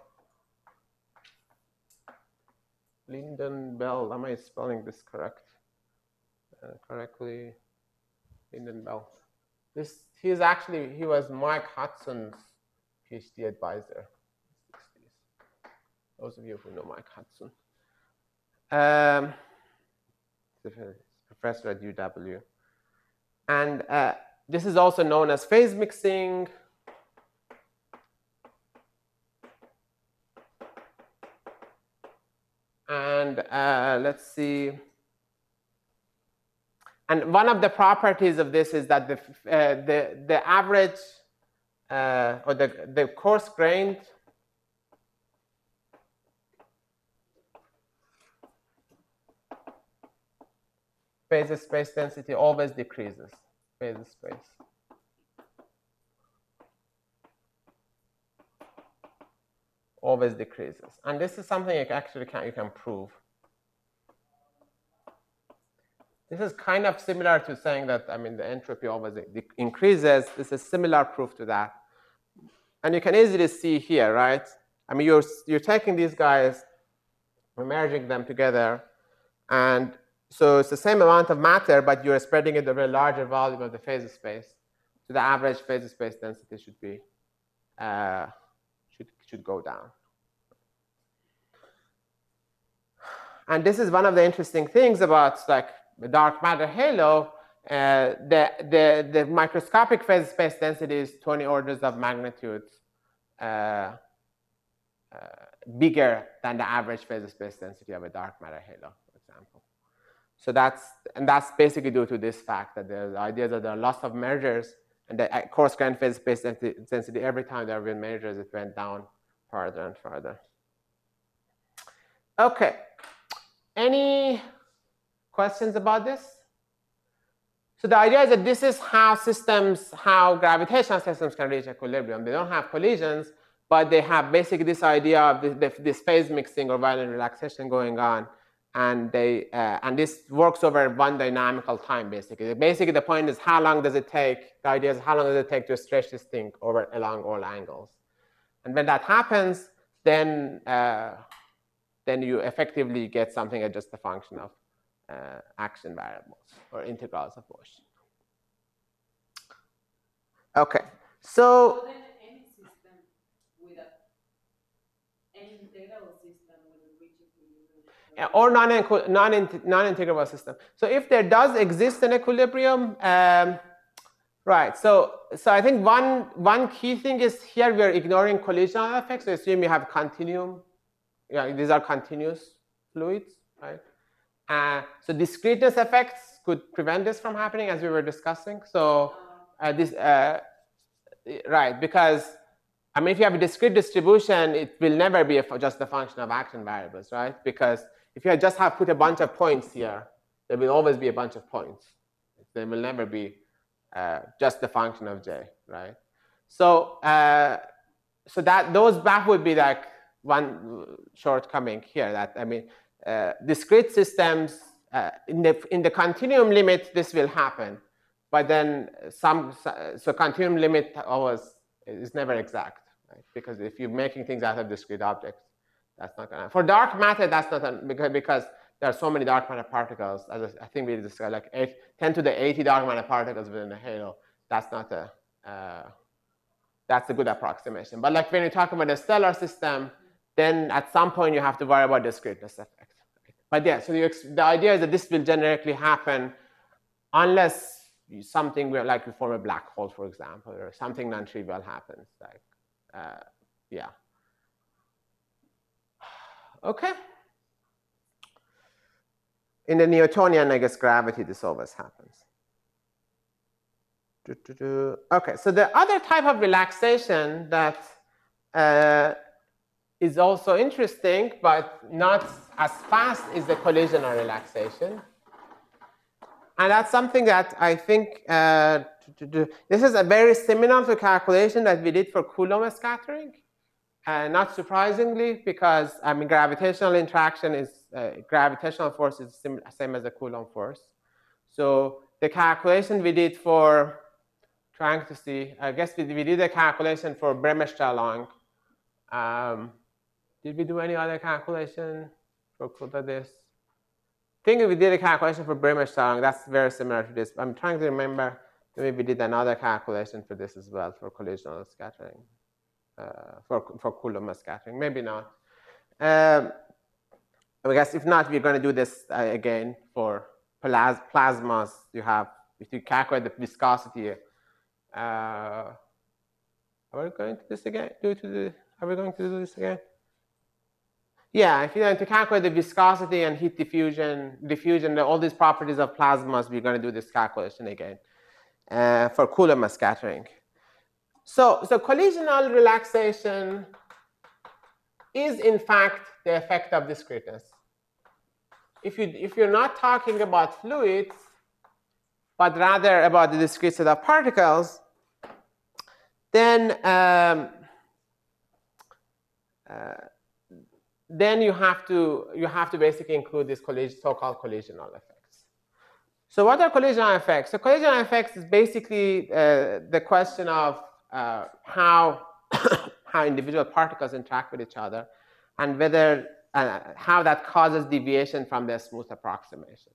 Lynden-Bell, am I spelling this correctly? Lynden-Bell. He was Mike Hudson's PhD advisor. Those of you who know Mike Hudson. Professor at UW. And this is also known as phase mixing. And let's see. And one of the properties of this is that the average or the coarse grained phase space density always decreases. Phase space. Always decreases. And this is something you can prove. This is kind of similar to saying that, the entropy always increases. This is similar proof to that. And you can easily see here, right? You're taking these guys, we're merging them together, and so it's the same amount of matter, but you're spreading it over a larger volume of the phase space. So the average phase space density should be should go down. And this is one of the interesting things about like the dark matter halo. The microscopic phase space density is 20 orders of magnitude bigger than the average phase space density of a dark matter halo, for example. So that's basically due to this fact that the idea that there are lots of mergers, and the coarse grain phase space density every time there have been mergers, it went down further and further. Okay. Any questions about this? So the idea is that this is how gravitational systems can reach equilibrium. They don't have collisions, but they have basically this idea of this phase mixing or violent relaxation going on, and this works over one dynamical time. Basically, the point is how long does it take? The idea is how long does it take to stretch this thing along all angles, and when that happens, then you effectively get something that's just a function of action variables or integrals of motion. Okay, so then any system with any integral system will reach equilibrium. or non-integrable system. So if there does exist an equilibrium, right? So I think one key thing is here we are ignoring collisional effects. So assume you have continuum. Yeah, these are continuous fluids, right? So discreteness effects could prevent this from happening, as we were discussing. So right, because if you have a discrete distribution, it will never be just a function of action variables, right? Because if you just have put a bunch of points here, there will always be a bunch of points. There will never be just a function of j, right? So that would be like one shortcoming here. That discrete systems in the continuum limit, this will happen, but then so continuum limit always is never exact. right? Because if you're making things out of discrete objects, that's not gonna. For dark matter, that's not because there are so many dark matter particles. As I think we discussed, like 10 to the 80 dark matter particles within the halo. That's not a that's a good approximation. But like when you talk about a stellar system, then at some point you have to worry about discreteness effect. But yeah, so the idea is that this will generically happen unless something like you form a black hole, for example, or something non-trivial happens. Like, yeah. Okay. In the Newtonian, I guess, gravity, this always happens. Okay, so the other type of relaxation that is also interesting, but not as fast, is the collisional relaxation. And that's something that I think, this is a very similar to calculation that we did for Coulomb scattering. Not surprisingly, because I mean, gravitational interaction is, gravitational force is the same as the Coulomb force. So the calculation we did for, trying to see, I guess we did a calculation for Bremer-Strahlung. Did we do any other calculation for this? I think we did a calculation for Bremer-Strahlung. That's very similar to this. I'm trying to remember, maybe we did another calculation for this as well, for collisional scattering, for Coulomb scattering. Maybe not. I guess if not, we're going to do this again for plasmas. If you calculate the viscosity. Are we going to do this again? Are we going to do this again? Yeah, if you're going to calculate the viscosity and heat diffusion, all these properties of plasmas, we're going to do this calculation again for Coulomb scattering. So collisional relaxation is in fact the effect of discreteness. If you're not talking about fluids, but rather about the discrete set of particles, then you have to basically include these so-called collisional effects. So what are collisional effects? So collisional effects is basically the question of how individual particles interact with each other, and whether how that causes deviation from the smooth approximation.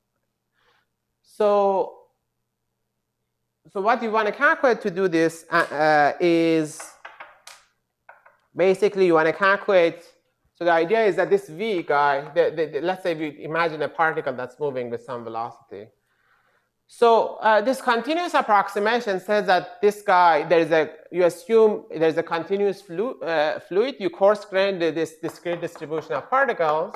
So what you want to calculate to do this is basically you want to calculate. So the idea is that this V guy, let's say we imagine a particle that's moving with some velocity. So this continuous approximation says that this guy, you assume there's a continuous fluid, you coarse grain this discrete distribution of particles.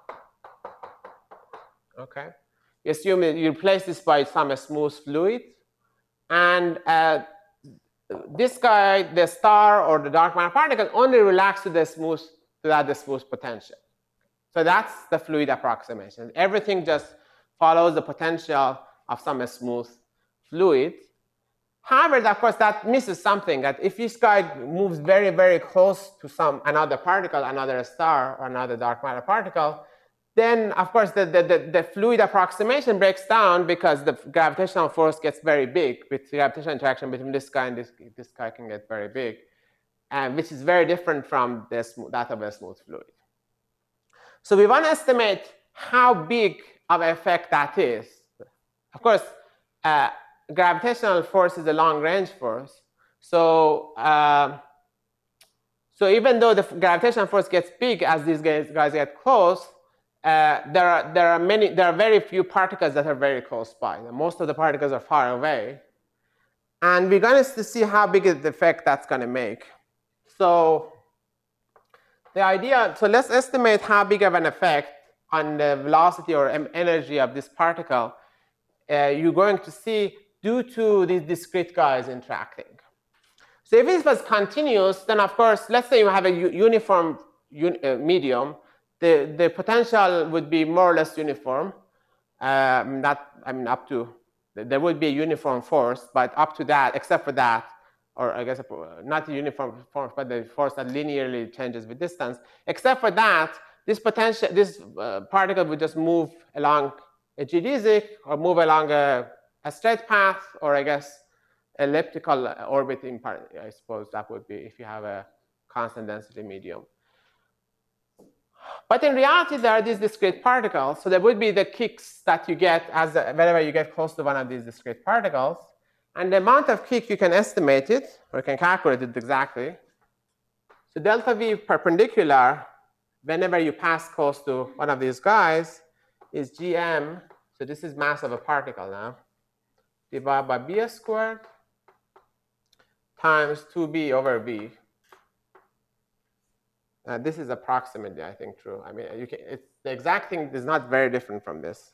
Okay. You assume that you replace this by some smooth fluid. And this guy, the star or the dark matter particle, only relax to the smooth potential. So that's the fluid approximation. Everything just follows the potential of some smooth fluid. However, of course, that misses something. That if this guy moves very, very close to another particle, another star, or another dark matter particle, then, of course, the fluid approximation breaks down because the gravitational force gets very big. With the gravitational interaction between this guy and this guy can get very big, which is very different from that of a smooth fluid. So we want to estimate how big of an effect that is. Of course, gravitational force is a long-range force. So even though the gravitational force gets big as these guys get close, there are very few particles that are very close by. Most of the particles are far away. And we're going to see how big of the effect that's going to make. So the idea, so let's estimate how big of an effect on the velocity or energy of this particle you're going to see due to these discrete guys interacting. So if this was continuous, then of course, let's say you have a uniform medium, the potential would be more or less uniform. Up to, there would be a uniform force, but up to that, except for that, or I guess not the uniform force, but the force that linearly changes with distance. Except for that, this particle would just move along a geodesic, or move along a straight path, or I guess elliptical orbiting part. I suppose that would be if you have a constant density medium. But in reality, there are these discrete particles. So there would be the kicks that you get whenever you get close to one of these discrete particles. And the amount of kick, you can estimate it, or you can calculate it exactly. So delta V perpendicular, whenever you pass close to one of these guys, is gm. So this is mass of a particle now, divided by b squared times 2b over b. This is approximately, I think, true. I mean, the exact thing is not very different from this.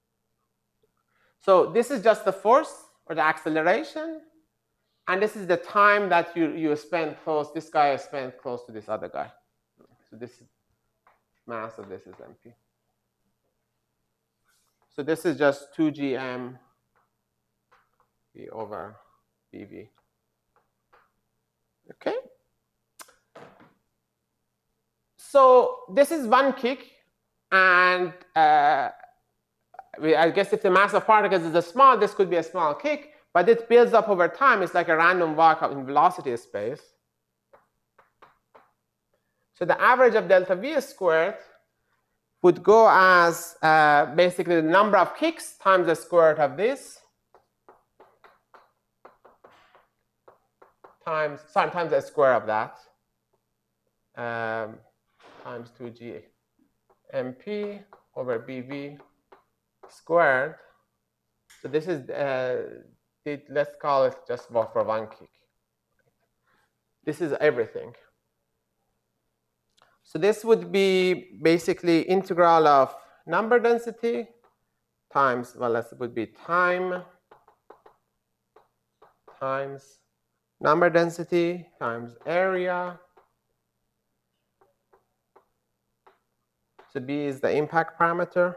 So this is just the force or the acceleration, and this is the time that you spend close. This guy spent close to this other guy. So this mass of this is mp. So this is just 2gm v over bv. Okay. So this is one kick, and I guess if the mass of particles is small, this could be a small kick, but it builds up over time. It's like a random walk in velocity space. So the average of delta V squared would go as basically the number of kicks times the square root of this times the square of that times 2g mp over bv squared. So this is, let's call it just for one kick. This is everything. So this would be basically integral of number density times, well, this would be time times number density times area. So B is the impact parameter.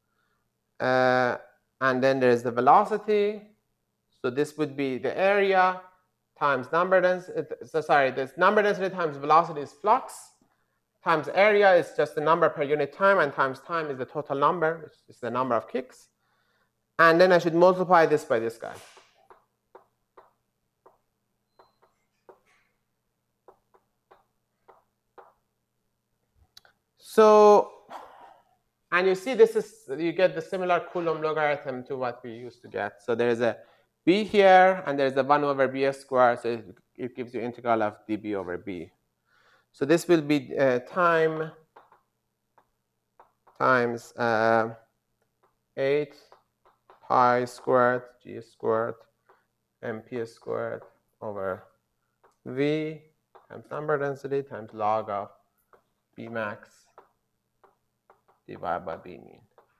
And then there's the velocity. So this would be the area times number density. So sorry, this number density times velocity is flux, times area is just the number per unit time, and times time is the total number, which is the number of kicks. And then I should multiply this by this guy. So, and you see this is, you get the similar Coulomb logarithm to what we used to get. So there's a b here, and there's a 1 over b squared, so it gives you integral of db over b. So this will be time times 8 pi squared g squared mp squared over v times number density times log of b max divided by b mean.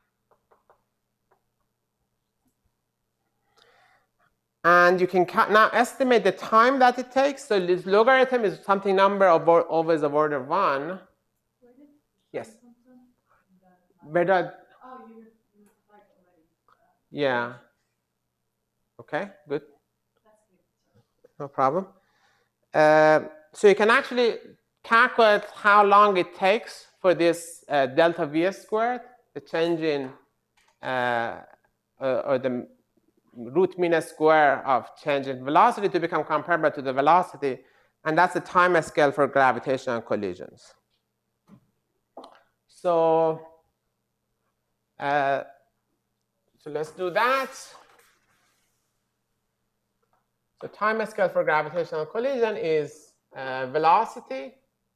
And you can now estimate the time that it takes. So this logarithm is something number of always of order 1. Yes. Better. Oh, you like already. Yeah. Okay, good. That's good. No problem. So you can actually calculate how long it takes for this delta V squared, the change in, or the root mean square of change in velocity to become comparable to the velocity. And that's the time scale for gravitational collisions. So, so let's do that. So time scale for gravitational collision is velocity.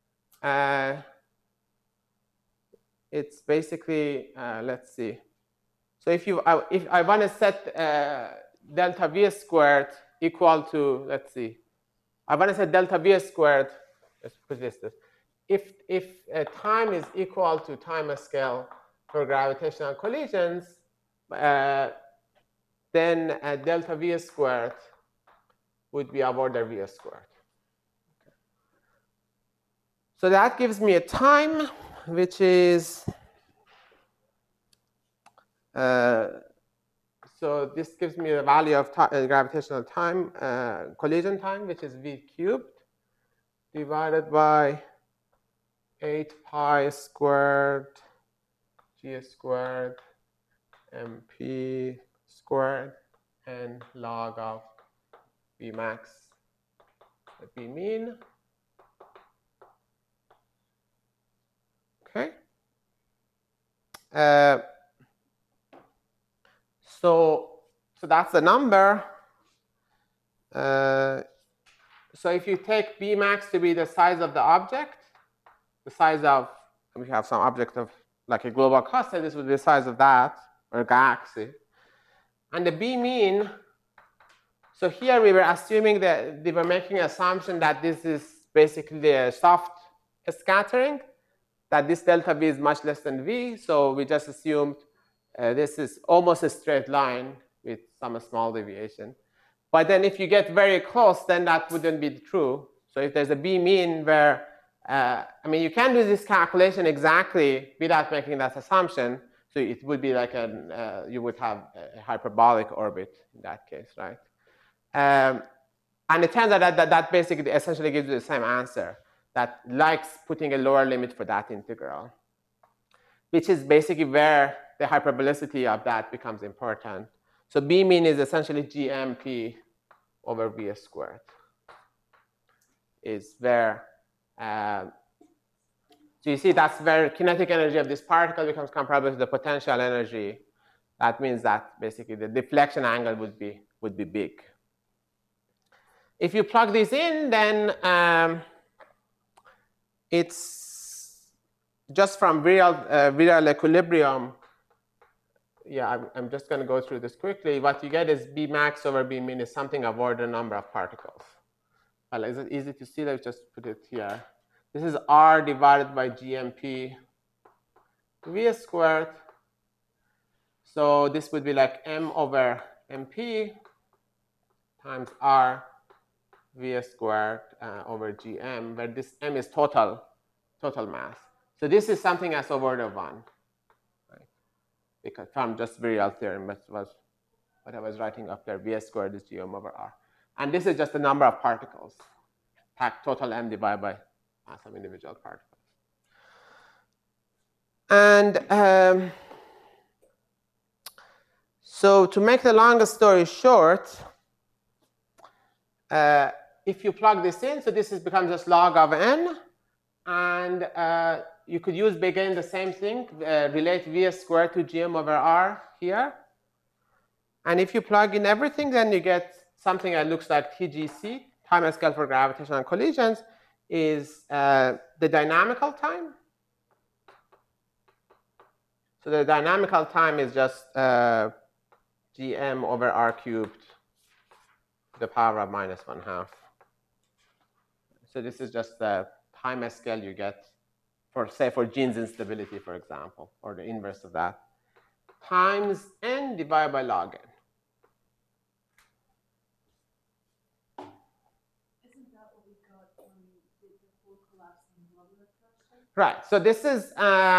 It's basically, let's see. So if I want to set delta V squared equal to, let's see, I want to set delta V squared, let's put this. If time is equal to time scale for gravitational collisions, then delta V squared would be of order V squared. Okay. So that gives me a time which is, so this gives me the value of gravitational time, collision time, which is V cubed, divided by 8 pi squared g squared mp squared and log of b max b mean Okay. So that's the number. So if you take B max to be the size of the object, the size of, we have some object of like a global cluster, this would be the size of that, or a galaxy. And the B mean, so here we were assuming that we were making an assumption that this is basically a soft scattering, that this delta V is much less than V. So we just assumed this is almost a straight line with some small deviation. But then if you get very close, then that wouldn't be true. So if there's a B mean where, I mean, you can do this calculation exactly without making that assumption. So it would be like you would have a hyperbolic orbit in that case, right? And it turns out that basically essentially gives you the same answer, that likes putting a lower limit for that integral, which is basically where the hyperbolicity of that becomes important. So B mean is essentially GMP over V squared, is where, so you see that's where kinetic energy of this particle becomes comparable to the potential energy. That means that basically the deflection angle would be big. If you plug this in, then it's just from virial equilibrium. Yeah, I'm just going to go through this quickly. What you get is B max over B min is something of order number of particles. Well, is it easy to see? Let's just put it here. This is R divided by GMP V squared. So this would be like M over MP times R V squared over GM, where this M is total mass. So this is something as of order 1. Because from just virial theorem, that was what I was writing up there. V squared is GM over R. And this is just the number of particles. Total M divided by mass of individual particles. And so to make the longest story short, if you plug this in, so this becomes just log of n. And you could use again the same thing, relate V squared to GM over R here. And if you plug in everything, then you get something that looks like TGC, time scale for gravitational collisions, is the dynamical time. So the dynamical time is just GM over R cubed to the power of minus 1/2. So this is just the time scale you get for, say, for Jeans instability, for example, or the inverse of that, times n divided by log n. Isn't that what we got when we did the full collapsing globular cluster? Right. So this is,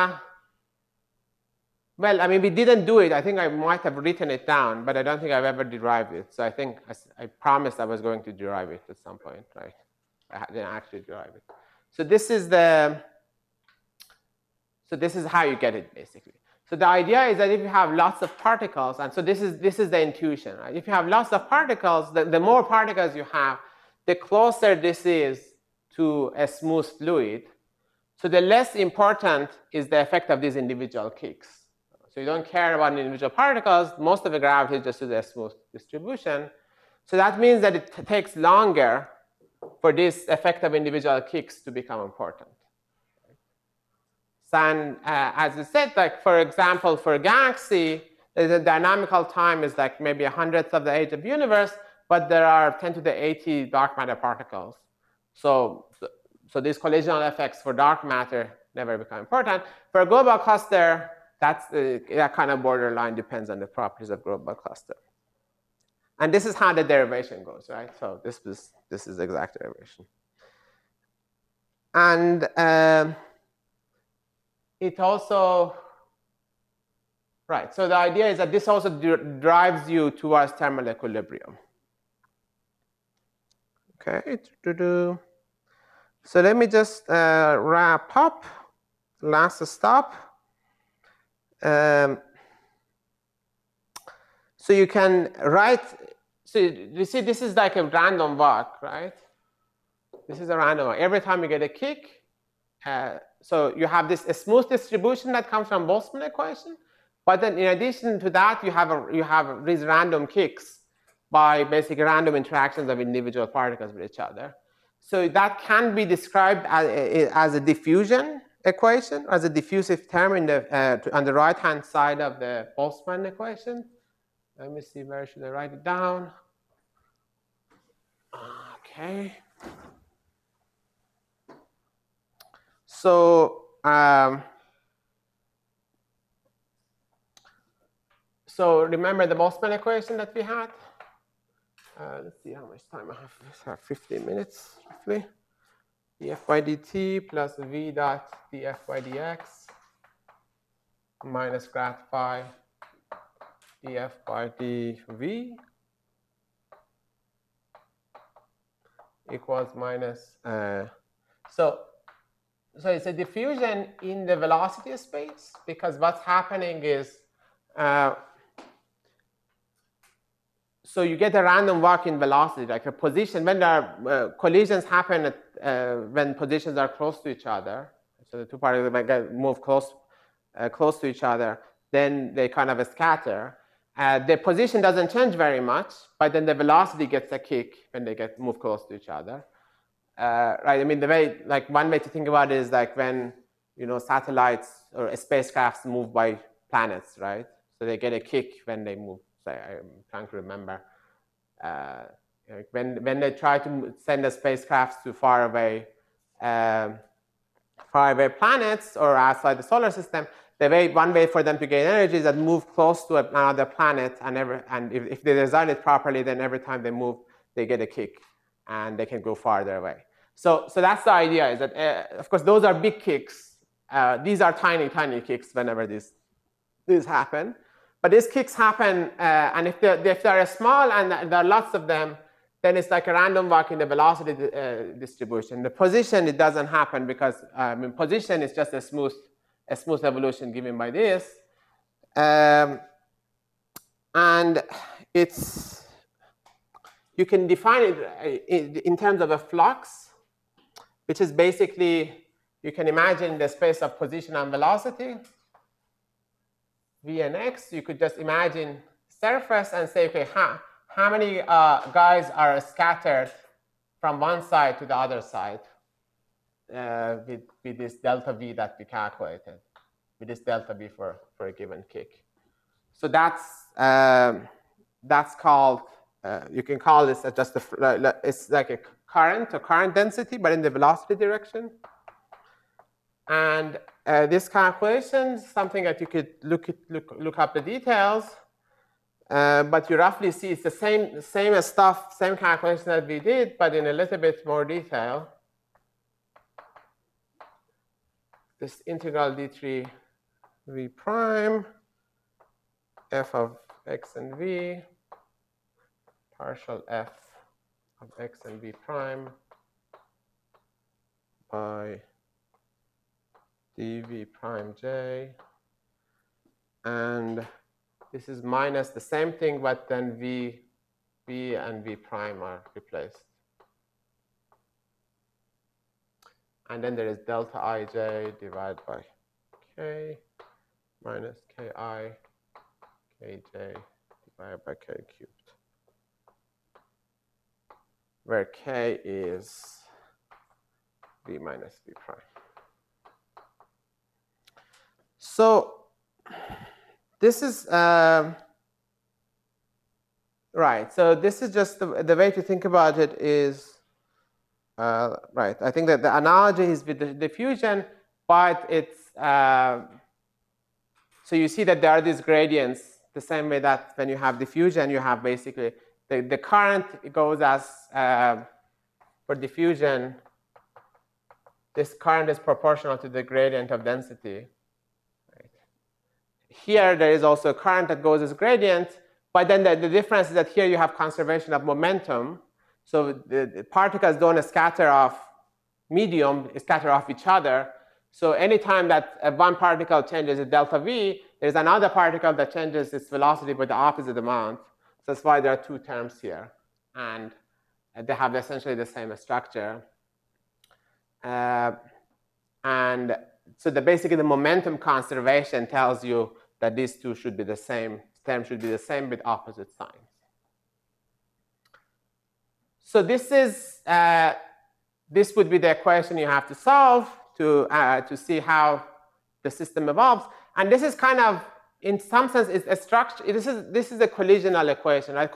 well, I mean, we didn't do it. I think I might have written it down, but I don't think I've ever derived it. So I think I promised I was going to derive it at some point, right? I didn't actually derive it. So this is how you get it, basically. So the idea is that if you have lots of particles, and so this is the intuition, right? If you have lots of particles, the more particles you have, the closer this is to a smooth fluid. So the less important is the effect of these individual kicks. So you don't care about individual particles. Most of the gravity is just to the smooth distribution. So that means that it takes longer for this effect of individual kicks to become important. And as I said, like for example, for a galaxy, the dynamical time is like maybe 100th of the age of the universe, but there are 10 to the 80 dark matter particles. So these collisional effects for dark matter never become important. For a global cluster, that kind of borderline depends on the properties of global cluster. And this is how the derivation goes, right? So this is the exact derivation. And it also, right, so the idea is that this also drives you towards thermal equilibrium. Okay, so let me just wrap up, last stop. So you can write, so you see this is like a random walk, right? This is a random walk. Every time you get a kick, So you have this smooth distribution that comes from Boltzmann equation, but then in addition to that, you have these random kicks by basically random interactions of individual particles with each other. So that can be described as a diffusion equation, as a diffusive term on the right-hand side of the Boltzmann equation. Let me see, where should I write it down? Okay. So, so remember the Boltzmann equation that we had? Let's see how much time I have. I have 15 minutes, roughly. df by dt plus v dot df by dx minus grad phi df by dv equals minus. So it's a diffusion in the velocity space, because what's happening is, so you get a random walk in velocity, like a position, when there are collisions happen when positions are close to each other. So the two particles move close to each other, then they kind of scatter. The position doesn't change very much, but then the velocity gets a kick when they move close to each other. Right? I mean, one way to think about it is like when, satellites or spacecrafts move by planets, right? So they get a kick when they move. So I'm trying to remember. When they try to send the spacecrafts to faraway planets or outside the solar system, one way for them to gain energy is that move close to another planet, and if they design it properly, then every time they move, they get a kick, and they can go farther away. So that's the idea. Is that of course those are big kicks. These are tiny kicks whenever these happen. But these kicks happen, and if they're small and there are lots of them, then it's like a random walk in the velocity distribution. The position, it doesn't happen, because position is just a smooth evolution given by this. And you can define it in terms of a flux, which is basically, you can imagine the space of position and velocity. V and x, you could just imagine surface and say, okay, how many guys are scattered from one side to the other side with this delta V that we calculated, with this delta V for a given kick. So that's called, you can call this just it's like a current density, but in the velocity direction. And this calculation is something that you could look up the details, but you roughly see it's the same stuff, same calculation that we did, but in a little bit more detail. This integral d3 v prime f of x and v partial f of x and v prime by dv prime j, and this is minus the same thing, but then v and v prime are replaced. And then there is delta ij divided by k minus ki kj divided by k cubed, where k is v minus v prime. So this is right. So this is just the way to think about it is right. I think that the analogy is with the diffusion, but it's so you see that there are these gradients the same way that when you have diffusion, you have basically the current goes as for diffusion. This current is proportional to the gradient of density. Here, there is also a current that goes as gradient, but then the difference is that here you have conservation of momentum. So the particles don't scatter off medium, scatter off each other. So anytime that one particle changes its delta V, there's another particle that changes its velocity by the opposite amount. So that's why there are two terms here. And they have essentially the same structure. And so basically the momentum conservation tells you that these two should be the same, terms should be the same with opposite signs. So this would be the equation you have to solve to see how the system evolves. And this is kind of, in some sense, it's a structure. This is a collisional equation, right?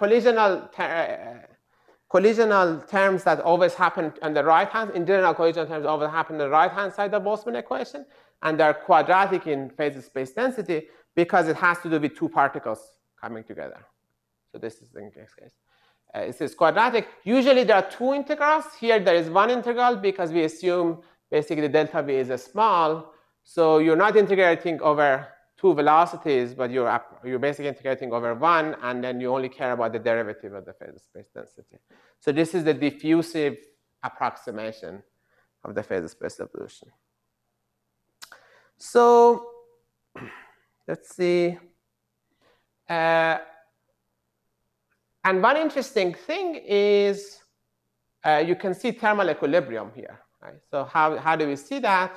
Collisional terms that always happen on the right hand, in general, collisional terms always happen on the right hand side of the Boltzmann equation, and they're quadratic in phase space density because it has to do with two particles coming together. So this is the case. It is quadratic. Usually there are two integrals. Here there is one integral because we assume basically delta v is small. So you're not integrating over two velocities, but you're basically integrating over one, and then you only care about the derivative of the phase space density. So this is the diffusive approximation of the phase space evolution. So let's see. And one interesting thing is you can see thermal equilibrium here. Right? So how do we see that?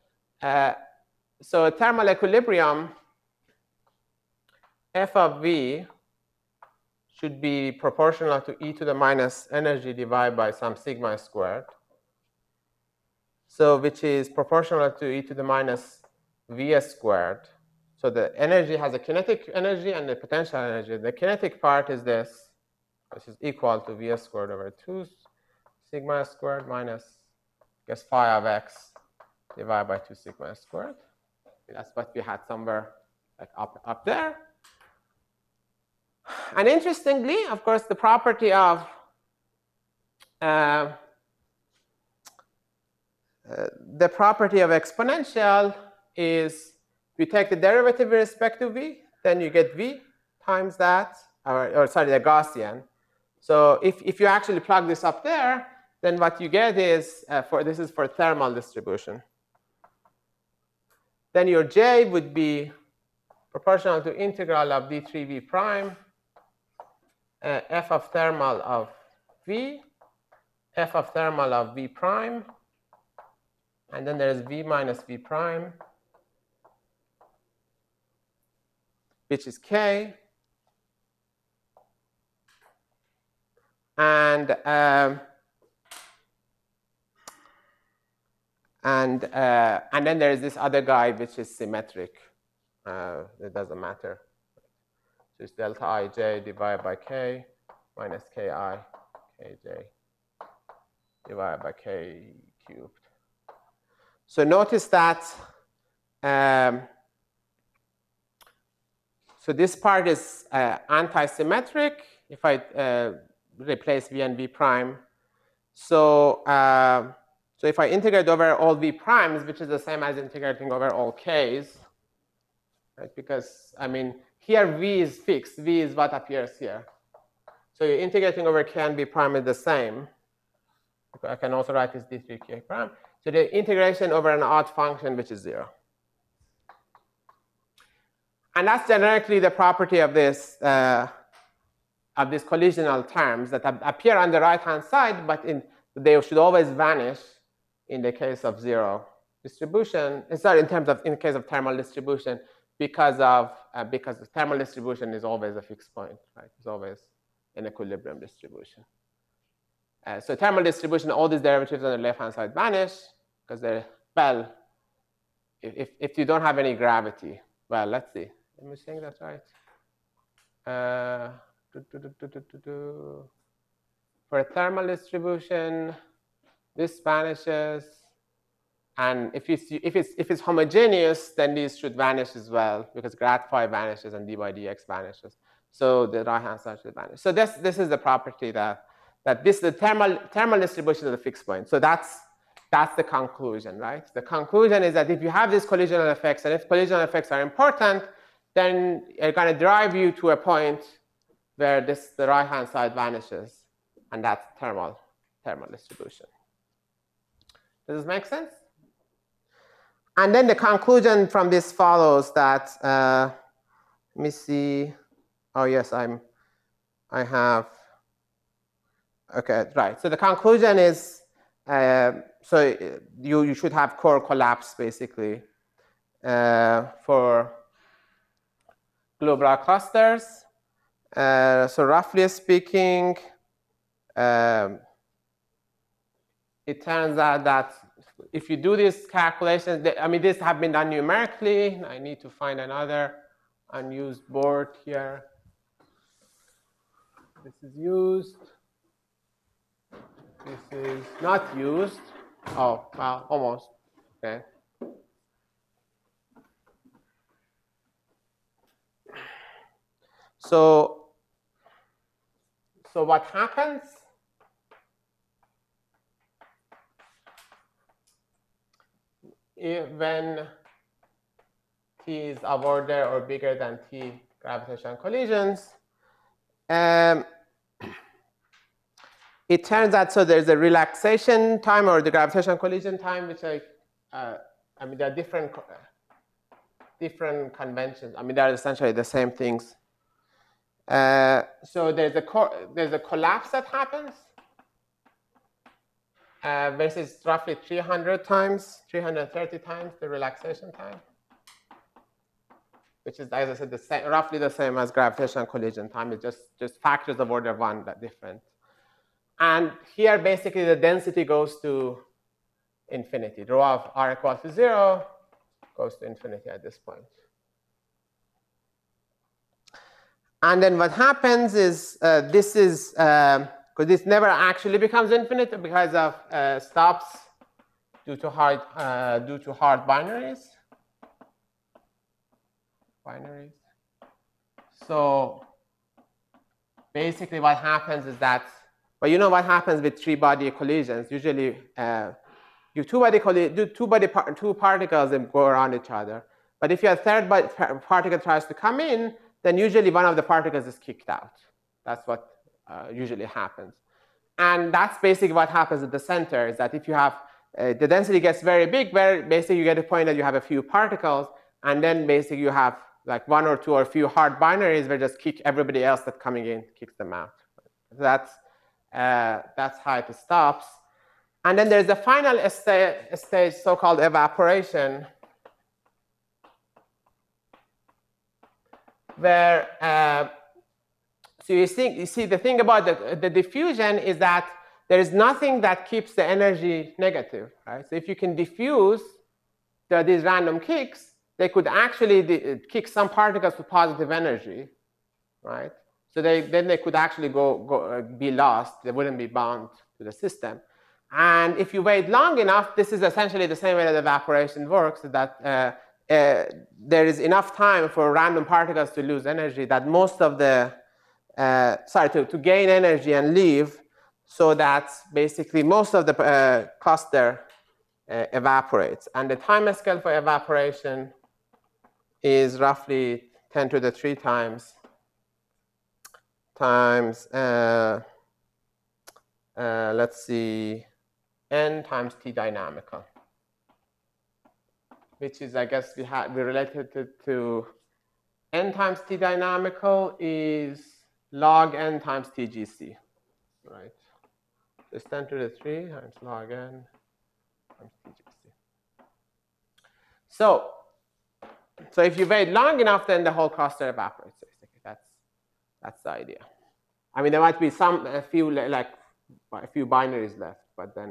So thermal equilibrium, f of v should be proportional to e to the minus energy divided by some sigma squared. So which is proportional to e to the minus v squared. So the energy has a kinetic energy and the potential energy. The kinetic part is this, which is equal to v squared over 2 sigma squared minus, I guess, phi of x divided by 2 sigma squared. That's what we had somewhere like up there. And interestingly, of course, the property of exponential is you take the derivative with respect to v, then you get v times that, or sorry, the Gaussian. So if you actually plug this up there, then what you get is, this is for thermal distribution. Then your j would be proportional to integral of d3v prime, f of thermal of v, f of thermal of v prime, and then there's v minus v prime, which is k. And then there is this other guy which is symmetric. It doesn't matter. So it's delta ij divided by k minus ki kj divided by k cubed. So notice that. So this part is anti-symmetric. If I replace v and v prime, so if I integrate over all v primes, which is the same as integrating over all k's, right? Because I mean here v is fixed. V is what appears here. So you're integrating over k and v prime is the same. I can also write this d3k prime. So the integration over an odd function, which is 0. And that's generically the property of this collisional terms that appear on the right-hand side, but they should always vanish in the case of 0 distribution. Sorry, in case of thermal distribution, because the thermal distribution is always a fixed point, right? It's always an equilibrium distribution. So thermal distribution, all these derivatives on the left-hand side vanish because they're, well, if you don't have any gravity. Well, let's see. Am I saying that's right? For a thermal distribution, this vanishes, and if it's homogeneous, then these should vanish as well because grad phi vanishes and d by dx vanishes. So the right-hand side should vanish. So this is the property that the thermal distribution is a fixed point. So that's the conclusion, right? The conclusion is that if you have these collisional effects, and if collisional effects are important, then it's going to drive you to a point where the right-hand side vanishes, and that's thermal distribution. Does this make sense? And then the conclusion from this follows that, let me see. Oh yes, I have. Okay, right. So the conclusion is So you should have core collapse basically for globular clusters. So roughly speaking, it turns out that if you do these calculations, these have been done numerically. I need to find another unused board here. This is used. This is not used. Oh, well, almost. Okay. So what happens? When T is of order or bigger than T gravitational collisions, it turns out, so there's a relaxation time or the gravitational collision time, which there are different conventions. They're essentially the same things. So there's a collapse that happens versus roughly 330 times the relaxation time, which is, as I said, roughly the same as gravitational collision time. It's just factors of order 1 that different. And here, basically, the density goes to infinity. The rho of r equals to 0 goes to infinity at this point. And then what happens is this is, because this never actually becomes infinite because of stops due to hard binaries. So basically what happens is that, well, you know what happens with three-body collisions. Usually you two particles and go around each other. But if your third particle tries to come in, then usually one of the particles is kicked out. That's what usually happens. And that's basically what happens at the center, is that if you have, the density gets very big, where basically you get a point that you have a few particles, and then basically you have like one or two or a few hard binaries where just kick everybody else that's coming in, kicks them out. That's how it stops. And then there's the final stage, so-called evaporation, where so you see the thing about the diffusion is that there is nothing that keeps the energy negative, right? So if you can diffuse these random kicks, they could actually kick some particles to positive energy, right? So then they could actually be lost. They wouldn't be bound to the system. And if you wait long enough, this is essentially the same way that evaporation works, that there is enough time for random particles to lose energy that most of the, to gain energy and leave, so that basically most of the cluster evaporates. And the time scale for evaporation is roughly 10 to the 3 times let's see, n times T dynamical, which is, I guess, we related to n times T dynamical is log n times TGC, right? It's 10 to the 3 times log n times TGC. So if you wait long enough, then the whole cluster evaporates. Basically, that's the idea. There might be a few binaries left, but then,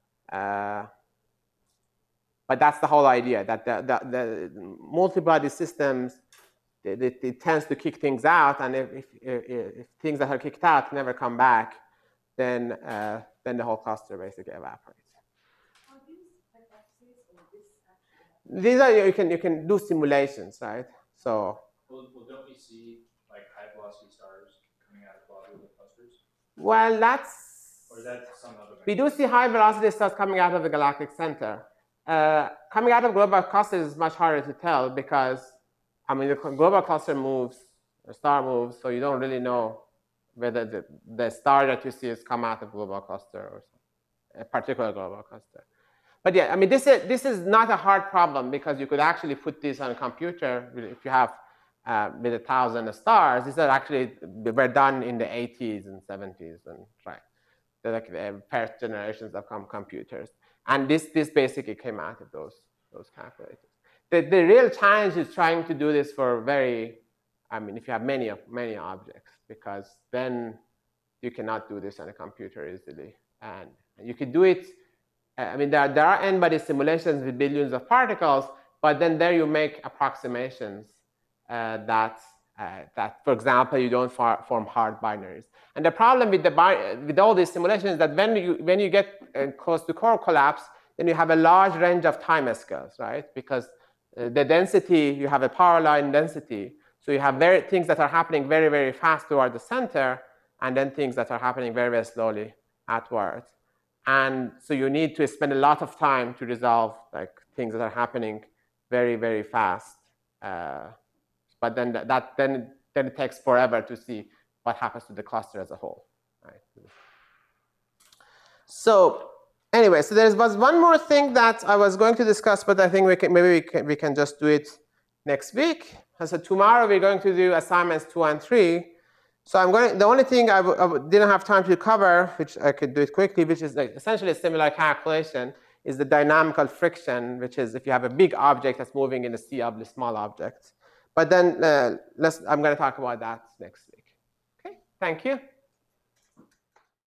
but that's the whole idea, that the multi-body systems, it tends to kick things out, and if things that are kicked out never come back, then the whole cluster basically evaporates. Are these hypotheses or this actually? These are, you can do simulations, right? So. Well, don't we see like high velocity stars coming out of globular clusters? Well, or is that some other? We do see high velocity stars coming out of the galactic center. Coming out of globular clusters is much harder to tell because, the globular cluster moves, the star moves, so you don't really know whether the star that you see has come out of globular cluster or a particular globular cluster. But yeah, this is not a hard problem because you could actually put this on a computer if you have with 1,000 stars. These are actually were done in the 80s and 70s, and right. like the first generations of computers. And this basically came out of those calculators. The real challenge is trying to do this for if you have many objects, because then you cannot do this on a computer easily. And you could do it, there are n-body simulations with billions of particles, but then there you make approximations that, for example, you don't form hard binaries. And the problem with all these simulations is that when you get close to core collapse, then you have a large range of time scales, right? Because the density, you have a power line density. So you have things that are happening very, very fast toward the center, and then things that are happening very, very slowly outwards. And so you need to spend a lot of time to resolve things that are happening very, very fast. But then then it takes forever to see what happens to the cluster as a whole. Right? So anyway, so there was one more thing that I was going to discuss, but I think we can just do it next week. So tomorrow we're going to do assignments 2 and 3. So the only thing I didn't have time to cover, which I could do it quickly, which is essentially a similar calculation, is the dynamical friction, which is if you have a big object that's moving in a sea of small objects. But then I'm going to talk about that next week. Okay, thank you.